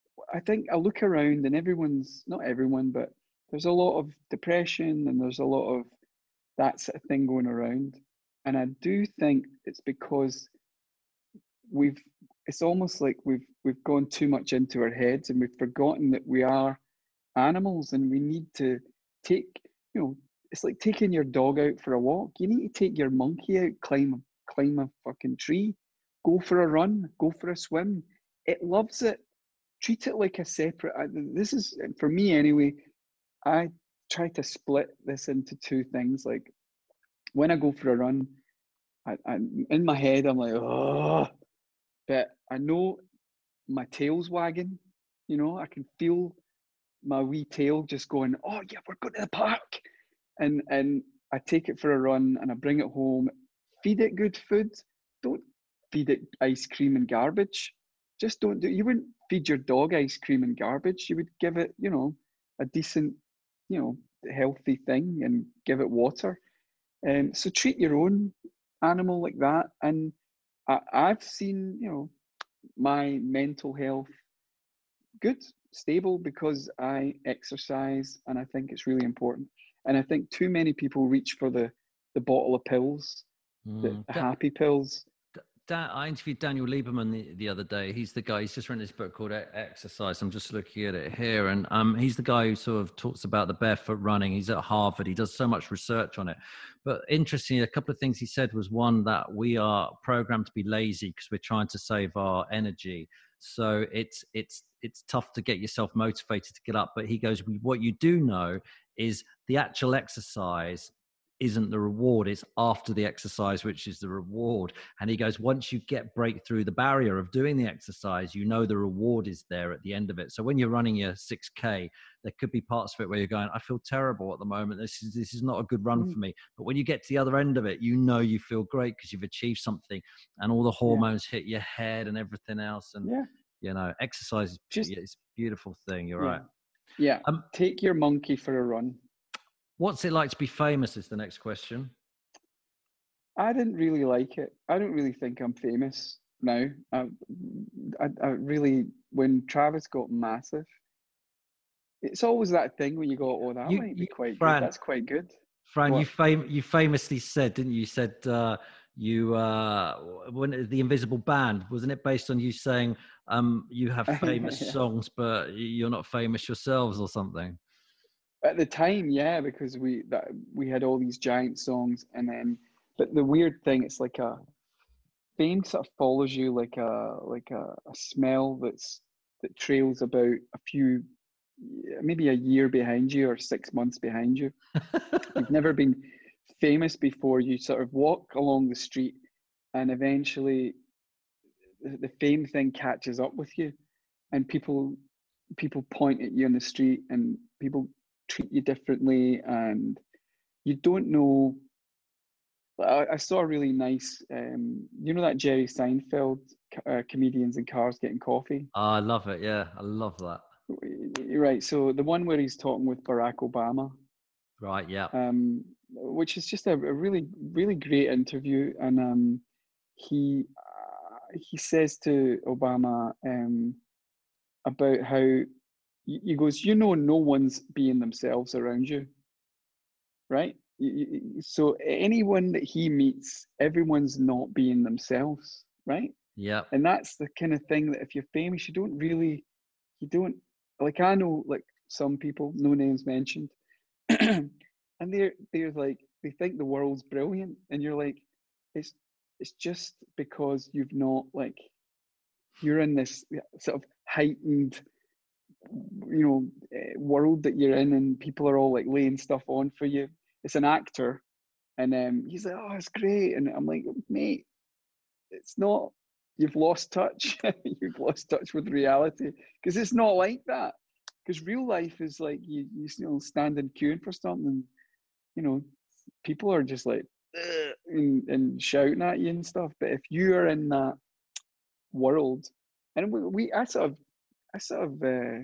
I think, I look around and everyone's, not everyone, but there's a lot of depression and there's a lot of that sort of thing going around. And I do think it's because we've, it's almost like we've we've gone too much into our heads and we've forgotten that we are animals, and we need to take, you know, it's like taking your dog out for a walk. You need to take your monkey out, climb climb a fucking tree, go for a run, go for a swim. It loves it. Treat it like a separate, this is, for me anyway, I try to split this into two things. Like when I go for a run, I, I in my head I'm like, oh, but I know my tail's wagging, you know, I can feel my wee tail just going, oh yeah, we're going to the park. And and I take it for a run and I bring it home, feed it good food. Don't feed it ice cream and garbage. Just don't do, you wouldn't feed your dog ice cream and garbage. You would give it, you know, a decent, you know, healthy thing and give it water. Um, so treat your own animal like that. And I, I've seen, you know, my mental health good, stable, because I exercise, and I think it's really important. And I think too many people reach for the, the bottle of pills, mm. the, the happy pills. Dan, I interviewed Daniel Lieberman the, the other day. He's the guy, he's just written this book called Exercise. I'm just looking at it here. And um, he's the guy who sort of talks about the barefoot running. He's at Harvard. He does so much research on it. But interestingly, a couple of things he said was, one, that we are programmed to be lazy because we're trying to save our energy. So it's it's it's tough to get yourself motivated to get up. But he goes, what you do know is the actual exercise isn't the reward, it's after the exercise which is the reward. And he goes, once you get break through the barrier of doing the exercise, you know the reward is there at the end of it. So when you're running your six K, there could be parts of it where you're going, I feel terrible at the moment, this is this is not a good run mm. for me. But when you get to the other end of it, you know you feel great because you've achieved something, and all the hormones yeah. hit your head and everything else. And yeah. you know, exercise is Just, it's a beautiful thing. You're yeah. right. Yeah. Um, take your monkey for a run. What's it like to be famous is the next question. I didn't really like it. I don't really think I'm famous now. I, I, I really, when Travis got massive, it's always that thing where you go, oh, that you, might be quite Fran, good. That's quite good. Fran, what? you fam- you famously said, didn't you? You said uh, you, uh, when the Invisible Band, wasn't it based on you saying um, you have famous yeah. songs, but you're not famous yourselves or something? At the time, yeah, because we that we had all these giant songs, and then, but the weird thing, it's like a fame sort of follows you like a like a, a smell that's that trails about a few, maybe a year behind you or six months behind you. You've never been famous before. You sort of walk along the street, and eventually, the, the fame thing catches up with you, and people people point at you on the street, and people treat you differently, and you don't know. I, I saw a really nice, um, you know that Jerry Seinfeld, uh, comedians in cars getting coffee? Oh, I love it. Yeah, I love that. Right. So the one where he's talking with Barack Obama. Right. Yeah. Um, which is just a, a really, really great interview, and um, he uh, he says to Obama um, about how. He goes, you know, no one's being themselves around you, right? So anyone that he meets, everyone's not being themselves, right? Yeah. And that's the kind of thing that if you're famous, you don't really, you don't, like I know like some people, no names mentioned, and they're, they're like, they think the world's brilliant. And you're like, it's, it's just because you've not like, you're in this sort of heightened, you know, world that you're in, and people are all like laying stuff on for you. It's an actor, and um, he's like, oh, it's great, and I'm like, mate, it's not, you've lost touch. You've lost touch with reality, because it's not like that. Because real life is like you, you know, standing queuing for something. You know, people are just like and, and shouting at you and stuff. But if you are in that world, and we, we I sort of, I sort of uh,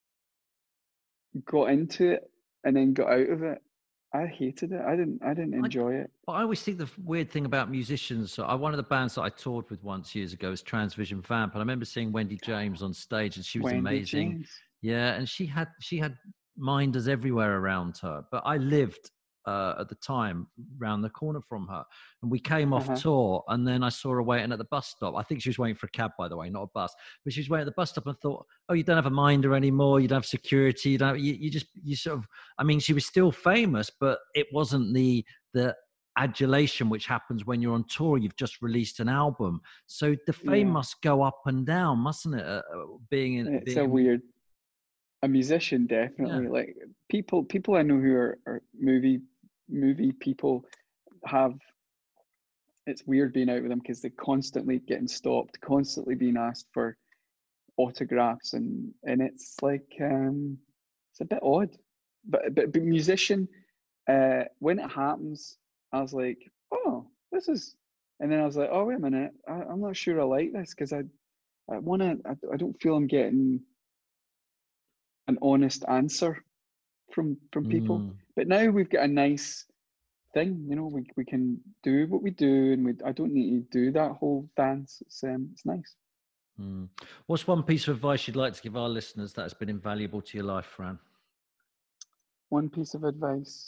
got into it and then got out of it. I hated it. I didn't. I didn't enjoy I, it. I always think the weird thing about musicians. So I, one of the bands that I toured with once years ago was Transvision Vamp, and I remember seeing Wendy James on stage, and she was Wendy amazing. James. Yeah, and she had she had minders everywhere around her. But I lived uh, at the time round the corner from her, and we came off Uh-huh. tour, and then I saw her waiting at the bus stop. I think she was waiting for a cab, by the way, not a bus. But she was waiting at the bus stop, and thought, "Oh, you don't have a minder anymore. You don't have security. You don't. You, you just you sort of. I mean, she was still famous, but it wasn't the the adulation which happens when you're on tour. You've just released an album, so the fame Yeah. must go up and down, mustn't it? Uh, being in, It's being a a, weird. A musician, definitely. yeah. Like people, people I know who are, are movie movie people have. It's weird being out with them because they're constantly getting stopped, constantly being asked for autographs, and and it's like um, it's a bit odd. But but, but musician, uh, when it happens, I was like, oh, this is, and then I was like, oh wait a minute, I, I'm not sure I like this because I I want to. I, I don't feel I'm getting an honest answer from from people. Mm. But now we've got a nice thing, you know. We we can do what we do, and we I don't need to do that whole dance. It's um, it's nice. Mm. What's one piece of advice you'd like to give our listeners that has been invaluable to your life, Fran? One piece of advice.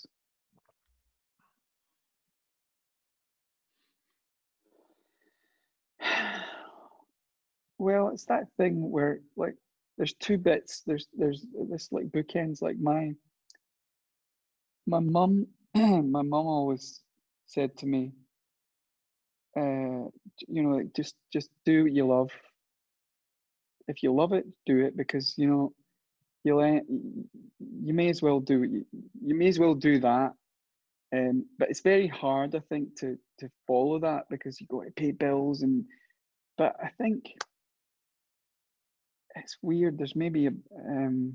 Well, it's that thing where like there's two bits. There's there's this like bookends. Like my my mum, my mum always said to me, uh, you know, like just just do what you love. If you love it, do it, because you know you'll en- you may as well do it. You, you may as well do that. Um, but it's very hard, I think, to to follow that because you got to pay bills and. But I think it's weird. There's maybe a um,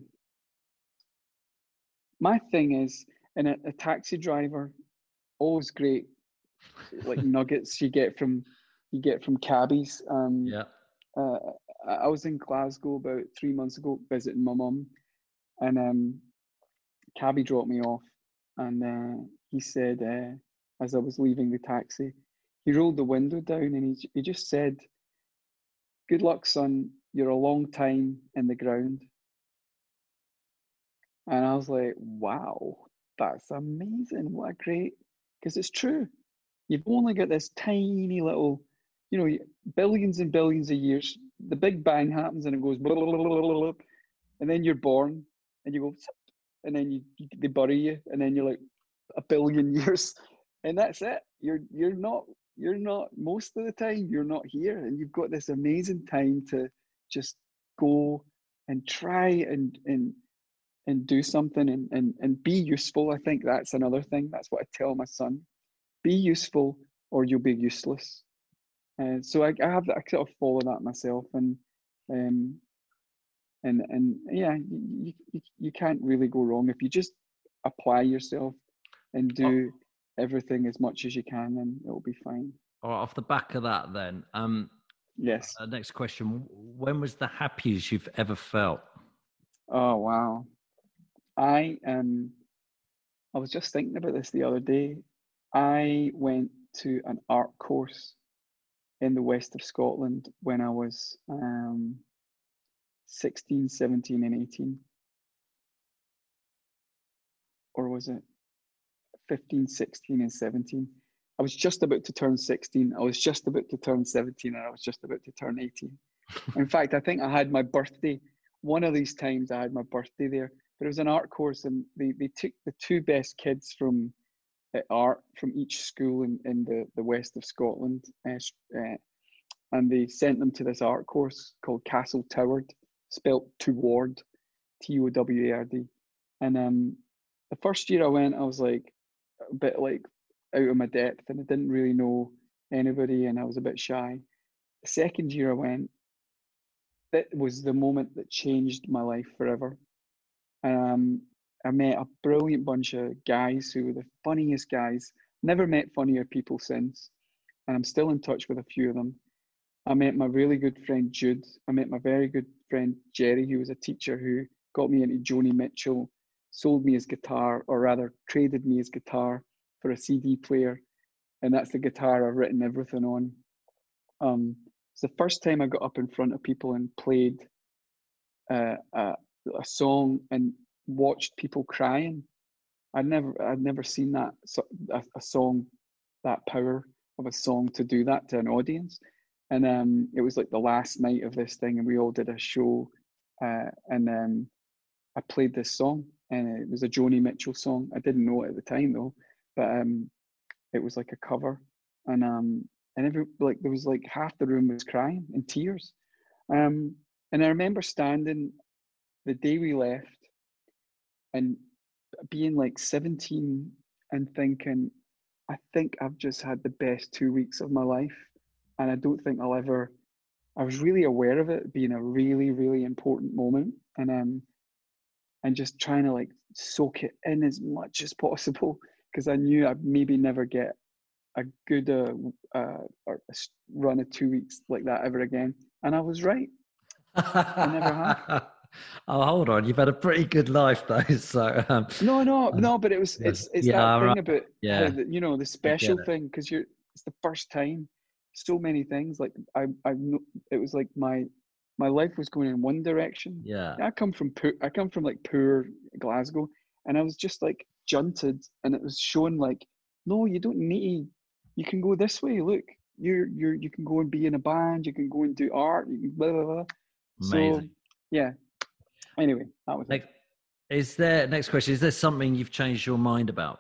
my thing is, and a, a taxi driver, always great, like nuggets you get from you get from cabbies. Um, Yeah. uh, I I was in Glasgow about three months ago visiting my mum, and um, cabbie dropped me off, and uh, he said, uh, as I was leaving the taxi, he rolled the window down and he he just said, "Good luck, son. You're a long time in the ground." And I was like, wow, that's amazing. What a great, because it's true. You've only got this tiny little, you know, billions and billions of years. The Big Bang happens and it goes, blah, blah, blah, blah, blah, blah, and then you're born and you go, zip, and then you, you they bury you, and then you're like a billion years, and that's it. You're you're not you're not most of the time you're not here, and you've got this amazing time to just go and try and and and do something and, and, and be useful. I think that's another thing. That's what I tell my son. Be useful or you'll be useless. And so I, I have that, I sort of follow that myself, and um and and yeah, you, you, you can't really go wrong if you just apply yourself and Oh, do everything as much as you can, and it'll be fine. all right, off the back of that, then, um, Yes. uh, next question: when was the happiest you've ever felt? Oh wow. I um I was just thinking about this the other day. I went to an art course in the west of Scotland when I was um, sixteen, seventeen, and eighteen. Or was it fifteen, sixteen, and seventeen? I was just about to turn sixteen. I was just about to turn seventeen, and I was just about to turn eighteen. In fact, I think I had my birthday. One of these times I had my birthday there. But it was an art course, and they, they took the two best kids from uh, art from each school in, in the, the west of Scotland, uh, uh, and they sent them to this art course called Castle Toward, spelt toward, T O W A R D. And um, the first year I went, I was like a bit like out of my depth, and I didn't really know anybody, and I was a bit shy. the second year I went, that was the moment that changed my life forever. Um, I met a brilliant bunch of guys who were the funniest guys. Never met funnier people since, and I'm still in touch with a few of them. I met my really good friend Jude. I met my very good friend Jerry, who was a teacher who got me into Joni Mitchell, sold me his guitar, or rather traded me his guitar for a C D player. And that's the guitar I've written everything on. Um, it's the first time I got up in front of people and played uh, a, a song and watched people crying. I'd never, I'd never seen that a, a song, that power of a song to do that to an audience. And um, it was like the last night of this thing, and we all did a show. Uh, and um, I played this song, and it was a Joni Mitchell song. I didn't know it at the time though, but um, it was like a cover. And um, and every like there was like half the room was crying in tears. Um, and I remember standing the day we left and being like seventeen and thinking, I think I've just had the best two weeks of my life. And I don't think I'll ever, I was really aware of it being a really, really important moment. And um, and just trying to like soak it in as much as possible, because I knew I'd maybe never get a good uh, uh, or a run of two weeks like that ever again. And I was right. I never have. Oh, hold on. You've had a pretty good life though. So um, no, no, um, no, but it was, it's, it's yeah, that thing right. about, yeah. how the, you know, the special thing, because you're, it's the first time, so many things. Like I, I, it was like my, my life was going in one direction. Yeah. I come from, I come from like poor Glasgow, and I was just like junted, and it was showing like, no, you don't need, you can go this way. Look, you're, you're, you can go and be in a band, you can go and do art, you can blah, blah, blah. Amazing. So, yeah. Anyway, that was next, it. Is there, next question, is there something you've changed your mind about?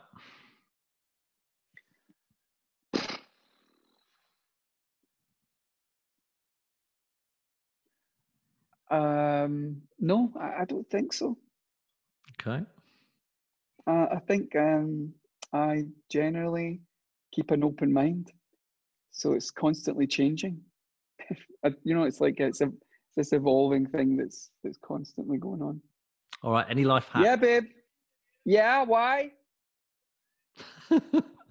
Um, no, I, I don't think so. Okay. Uh, I think um, I generally keep an open mind, so it's constantly changing. You know, it's like it's a it's this evolving thing that's that's constantly going on. All right. Any life hack? Yeah, babe. Yeah, why? A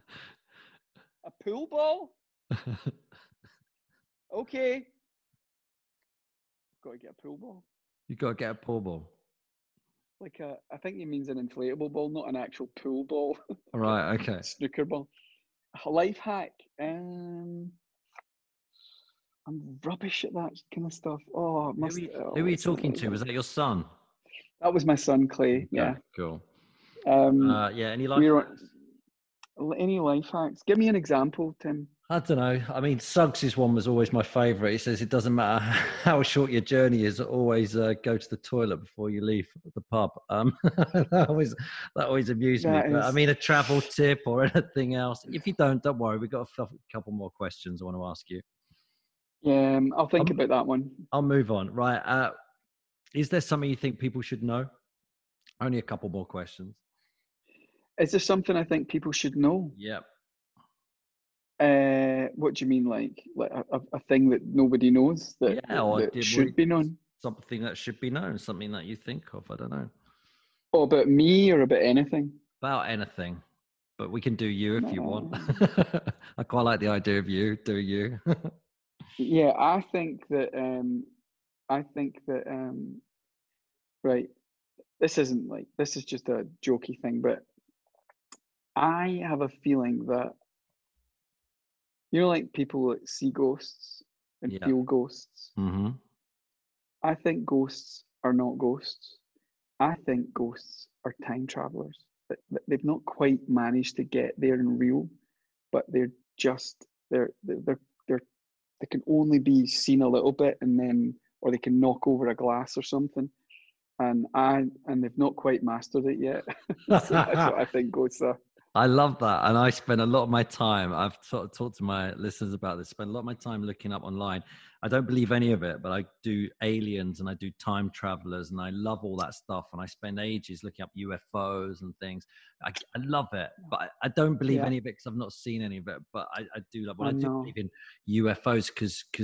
pool ball? Okay. Got to get a pool ball. You got to get a pool ball. Like a, I think he means an inflatable ball, not an actual pool ball. All right. Okay. Snooker ball. A life hack. Um, I'm rubbish at that kind of stuff. Oh, it must. Who, oh, who are you talking to? Was that your son? That was my son, Clay. Yeah. Cool. Um, uh, yeah. Any life hacks? Any life hacks? Give me an example, Tim. I don't know. I mean, Suggs' one was always my favourite. He says it doesn't matter how short your journey is, always uh, go to the toilet before you leave the pub. Um, that always that always amused that me. But, I mean, a travel tip or anything else. If you don't, don't worry. We've got a couple more questions I want to ask you. Yeah, um, I'll think I'll, about that one. I'll move on. Right. Uh, is there something you think people should know? Only a couple more questions. Is there something I think people should know? Yep. Uh, what do you mean, like like a, a thing that nobody knows that, yeah, that, or that did, should be known? Something that should be known, something that you think of. I don't know. Oh, about me or about anything? About anything, but we can do you if no. you want. I quite like the idea of you. Do you? Yeah, I think that. Um, I think that. Um, right. This isn't like this is just a jokey thing, but I have a feeling that, you know, like people that see ghosts and yeah. feel ghosts. Mm-hmm. I think ghosts are not ghosts. I think ghosts are time travelers. They've not quite managed to get there in real, but they're just they're they're they're they can only be seen a little bit, and then or they can knock over a glass or something. And I and they've not quite mastered it yet. So that's what I think ghosts are. I love that. And I spend a lot of my time, I've t- talked to my listeners about this, spend a lot of my time looking up online. I don't believe any of it, but I do aliens and I do time travelers and I love all that stuff. And I spend ages looking up U F Os and things. I, I love it, but I, I don't believe yeah. any of it because I've not seen any of it. But I, I do love, well, I, I do believe in U F Os because because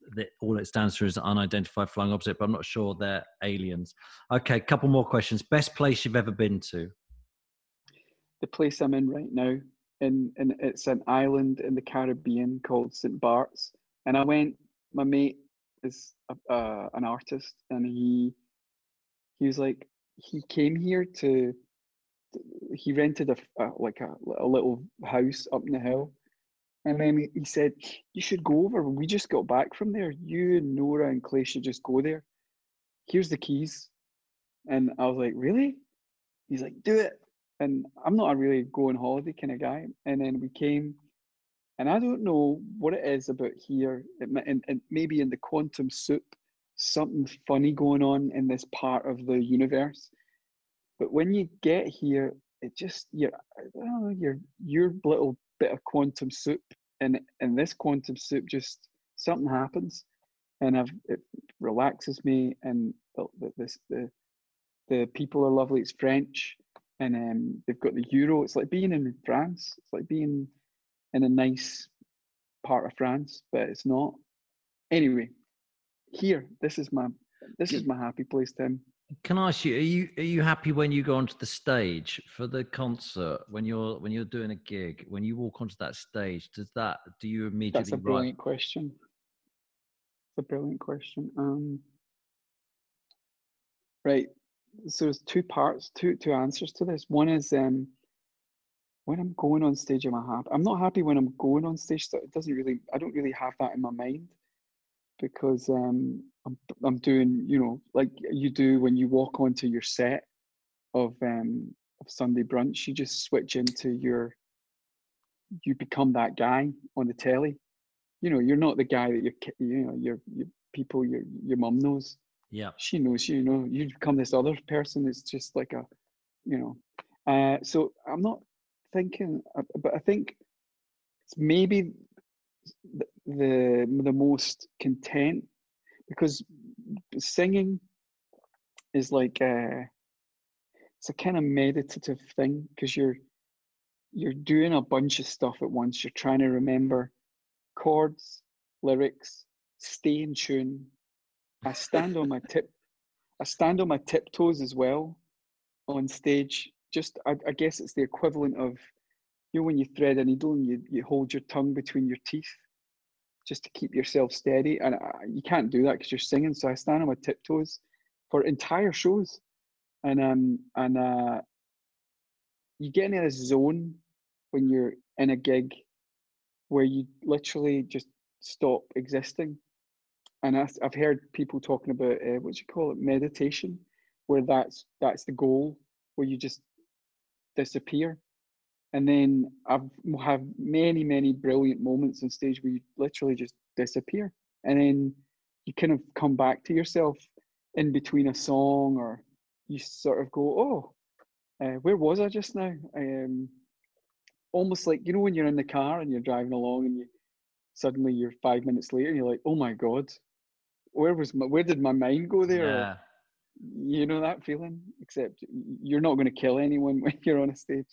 that all it stands for is unidentified flying object, but I'm not sure they're aliens. Okay, couple more questions. Best place you've ever been to? The place I'm in right now, and and it's an island in the Caribbean called Saint Bart's, and I went. My mate is a, uh, an artist, and he he was like he came here to. He rented a, a like a, a little house up in the hill, and then he, he said, "You should go over. We just got back from there. You and Nora and Clay should just go there. Here's the keys." And I was like, "Really?" He's like, "Do it." And I'm not a really go on holiday kind of guy. And then we came, and I don't know what it is about here, and, and maybe in the quantum soup, something funny going on in this part of the universe. But when you get here, it just you're I don't know, your your little bit of quantum soup, and and this quantum soup just something happens, and I've, it relaxes me, and the, this the the people are lovely. It's French, and um, they've got the euro. It's like being in France. It's like being in a nice part of France, but it's not. Anyway, here, this is my this is my happy place, Tim. Can I ask you, are you are you happy when you go onto the stage for the concert, when you're when you're doing a gig, when you walk onto that stage, does that do you immediately That's a brilliant question. It's a brilliant question. Um right. So there's two parts, two two answers to this. One is um when I'm going on stage, am I happy? I'm not happy when I'm going on stage. So it doesn't really I don't really have that in my mind, because um, I'm I'm doing, you know, like you do when you walk onto your set of um of Sunday Brunch, you just switch into your, you become that guy on the telly. You know, you're not the guy that your you know your your people your your mum knows. Yeah. She knows you. You know, you become this other person that's just like a, you know. Uh, so I'm not thinking, but I think it's maybe the the, the most content, because singing is like a, it's a kind of meditative thing, because you're you're doing a bunch of stuff at once. You're trying to remember chords, lyrics, stay in tune. I stand on my tip I stand on my tiptoes as well on stage. Just I, I guess it's the equivalent of, you know, when you thread a needle and you, you hold your tongue between your teeth just to keep yourself steady, and I, you can't do that because you're singing. So I stand on my tiptoes for entire shows, and um and uh, you get into this zone when you're in a gig where you literally just stop existing. And I, I've heard people talking about uh, what do you call it, meditation, where that's that's the goal, where you just disappear. And then I've have many, many brilliant moments on stage where you literally just disappear. And then you kind of come back to yourself in between a song, or you sort of go, oh, uh, where was I just now? Um, almost like, you know, when you're in the car and you're driving along and you suddenly you're five minutes later and you're like, oh my God, where was my, where did my mind go there? Yeah. Or, you know, that feeling, except you're not going to kill anyone when you're on a stage.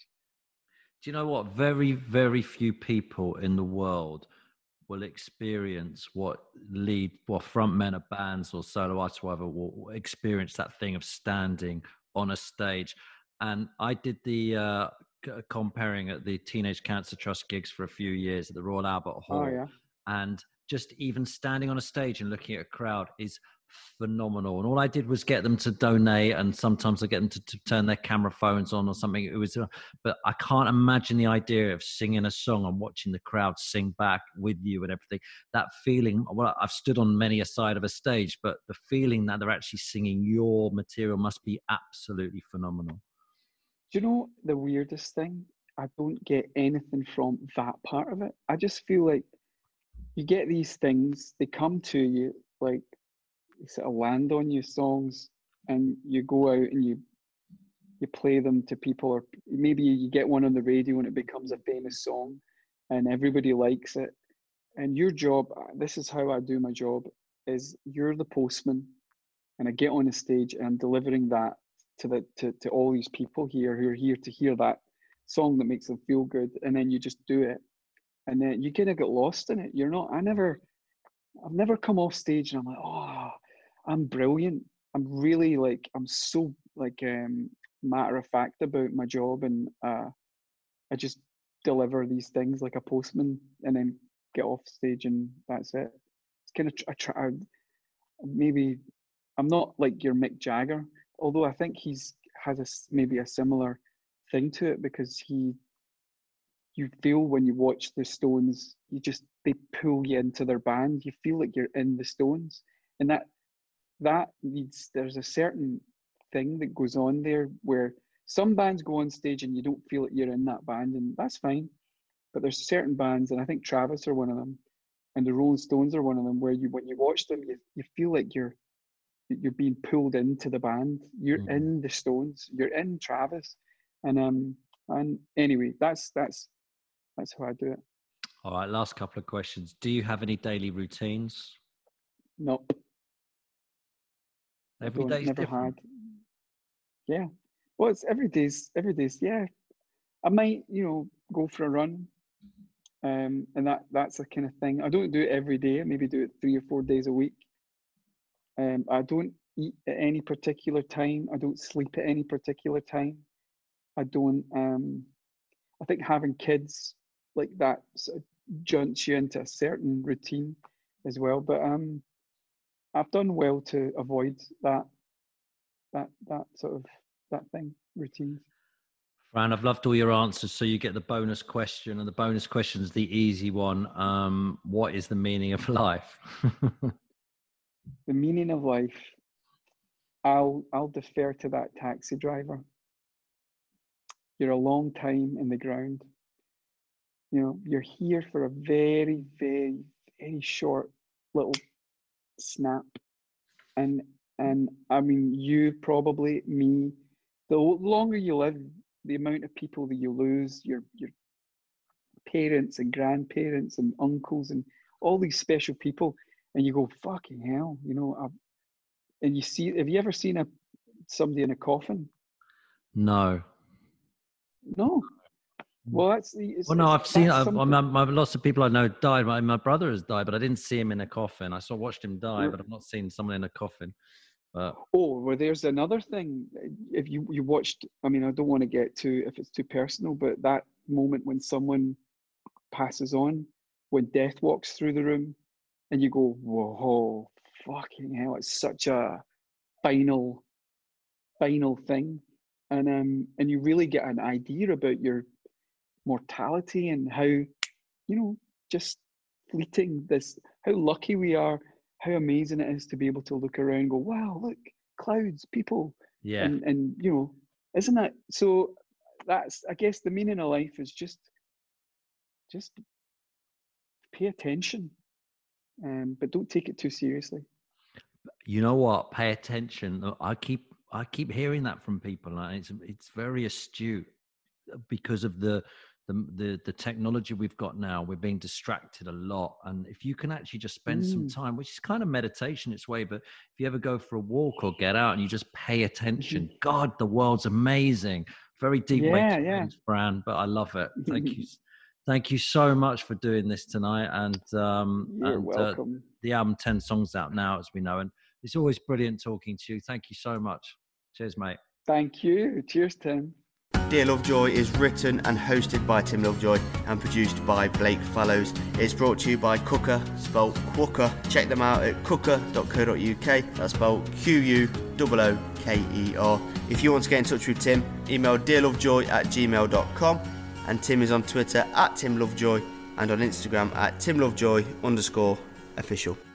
Do you know what? Very, very few people in the world will experience what lead, well, frontmen of bands or solo artists, whatever, will experience that thing of standing on a stage. And I did the uh, comparing at the Teenage Cancer Trust gigs for a few years at the Royal Albert Hall. Oh, yeah. And just even standing on a stage and looking at a crowd is phenomenal. And all I did was get them to donate, and sometimes I get them to, to turn their camera phones on or something. It was, uh, but I can't imagine the idea of singing a song and watching the crowd sing back with you and everything. That feeling, well, I've stood on many a side of a stage, but the feeling that they're actually singing your material must be absolutely phenomenal. Do you know the weirdest thing? I don't get anything from that part of it. I just feel like you get these things, they come to you, like they sort of land on you, songs, and you go out and you you play them to people, or maybe you get one on the radio and it becomes a famous song and everybody likes it. And your job, this is how I do my job, is you're the postman, and I get on the stage and I'm delivering that to the to, to all these people here who are here to hear that song that makes them feel good, and then you just do it, and then you kind of get lost in it. You're not, I never, I've never come off stage and I'm like, oh, I'm brilliant. I'm really like, I'm so like um, matter of fact about my job, and uh, I just deliver these things like a postman, and then get off stage, and that's it. It's kind of I try. Maybe I'm not like your Mick Jagger, although I think he's has a maybe a similar thing to it, because he, you feel when you watch the Stones, you just, they pull you into their band. You feel like you're in the Stones, and that that needs, there's a certain thing that goes on there where some bands go on stage and you don't feel like you're in that band, and that's fine. But there's certain bands, and I think Travis are one of them, and the Rolling Stones are one of them, where you, when you watch them, you, you feel like you're you're being pulled into the band. You're mm. in the Stones. You're in Travis, and um and anyway, that's that's that's how I do it. All right, last couple of questions. Do you have any daily routines? No. Every day's never different. had. Yeah. Well, it's every day's every day's. Yeah. I might, you know, go for a run, um, and that that's the kind of thing. I don't do it every day. I maybe do it three or four days a week. Um, I don't eat at any particular time. I don't sleep at any particular time. I don't. Um, I think having kids like that sort of jumps you into a certain routine as well. But um, I've done well to avoid that that that sort of that thing routines. Fran, I've loved all your answers. So you get the bonus question, and the bonus question is the easy one. Um, what is the meaning of life? The meaning of life, I'll I'll defer to that taxi driver. You're a long time in the ground. You know, you're here for a very, very, very short little snap. And and I mean, you probably, me, the longer you live, the amount of people that you lose, your your parents and grandparents and uncles and all these special people, and you go, fucking hell, you know. I've, and you see, have you ever seen a somebody in a coffin? No. No. Well, that's. It's, well, no, I've seen. I've, something... I've, I've, lots of people I know died. My, my brother has died, but I didn't see him in a coffin. I saw watched him die, but I've not seen someone in a coffin. But... Oh, well, there's another thing. If you you watched, I mean, I don't want to get too if it's too personal, but that moment when someone passes on, when death walks through the room, and you go, whoa, fucking hell! It's such a final, final thing, and um, and you really get an idea about your mortality and how, you know, just fleeting this, how lucky we are, how amazing it is to be able to look around and go, wow, look, clouds, people. Yeah. And, and you know, isn't that, so that's, I guess the meaning of life is just, just pay attention, um, but don't take it too seriously. You know what? Pay attention. I keep, I keep hearing that from people, and it's, it's very astute because of the, The, the the technology we've got now. We're being distracted a lot, and if you can actually just spend mm. some time, which is kind of meditation its way, but if you ever go for a walk or get out and you just pay attention, mm-hmm. God, the world's amazing. Very deep yeah, way to yeah. change, Fran, but I love it. Thank you, thank you so much for doing this tonight. And um, you're and, welcome. Uh, the album ten songs out now, as we know, and it's always brilliant talking to you. Thank you so much. Cheers, mate. Thank you. Cheers, Tim. Dear Lovejoy is written and hosted by Tim Lovejoy and produced by Blake Fallows. It's brought to you by Cooker, spelled Quooker. Check them out at cooker dot co dot uk. That's spelled Q U O O K E R. If you want to get in touch with Tim, email dearlovejoy at gmail dot com. And Tim is on Twitter at Tim Lovejoy and on Instagram at Tim Lovejoy underscore official.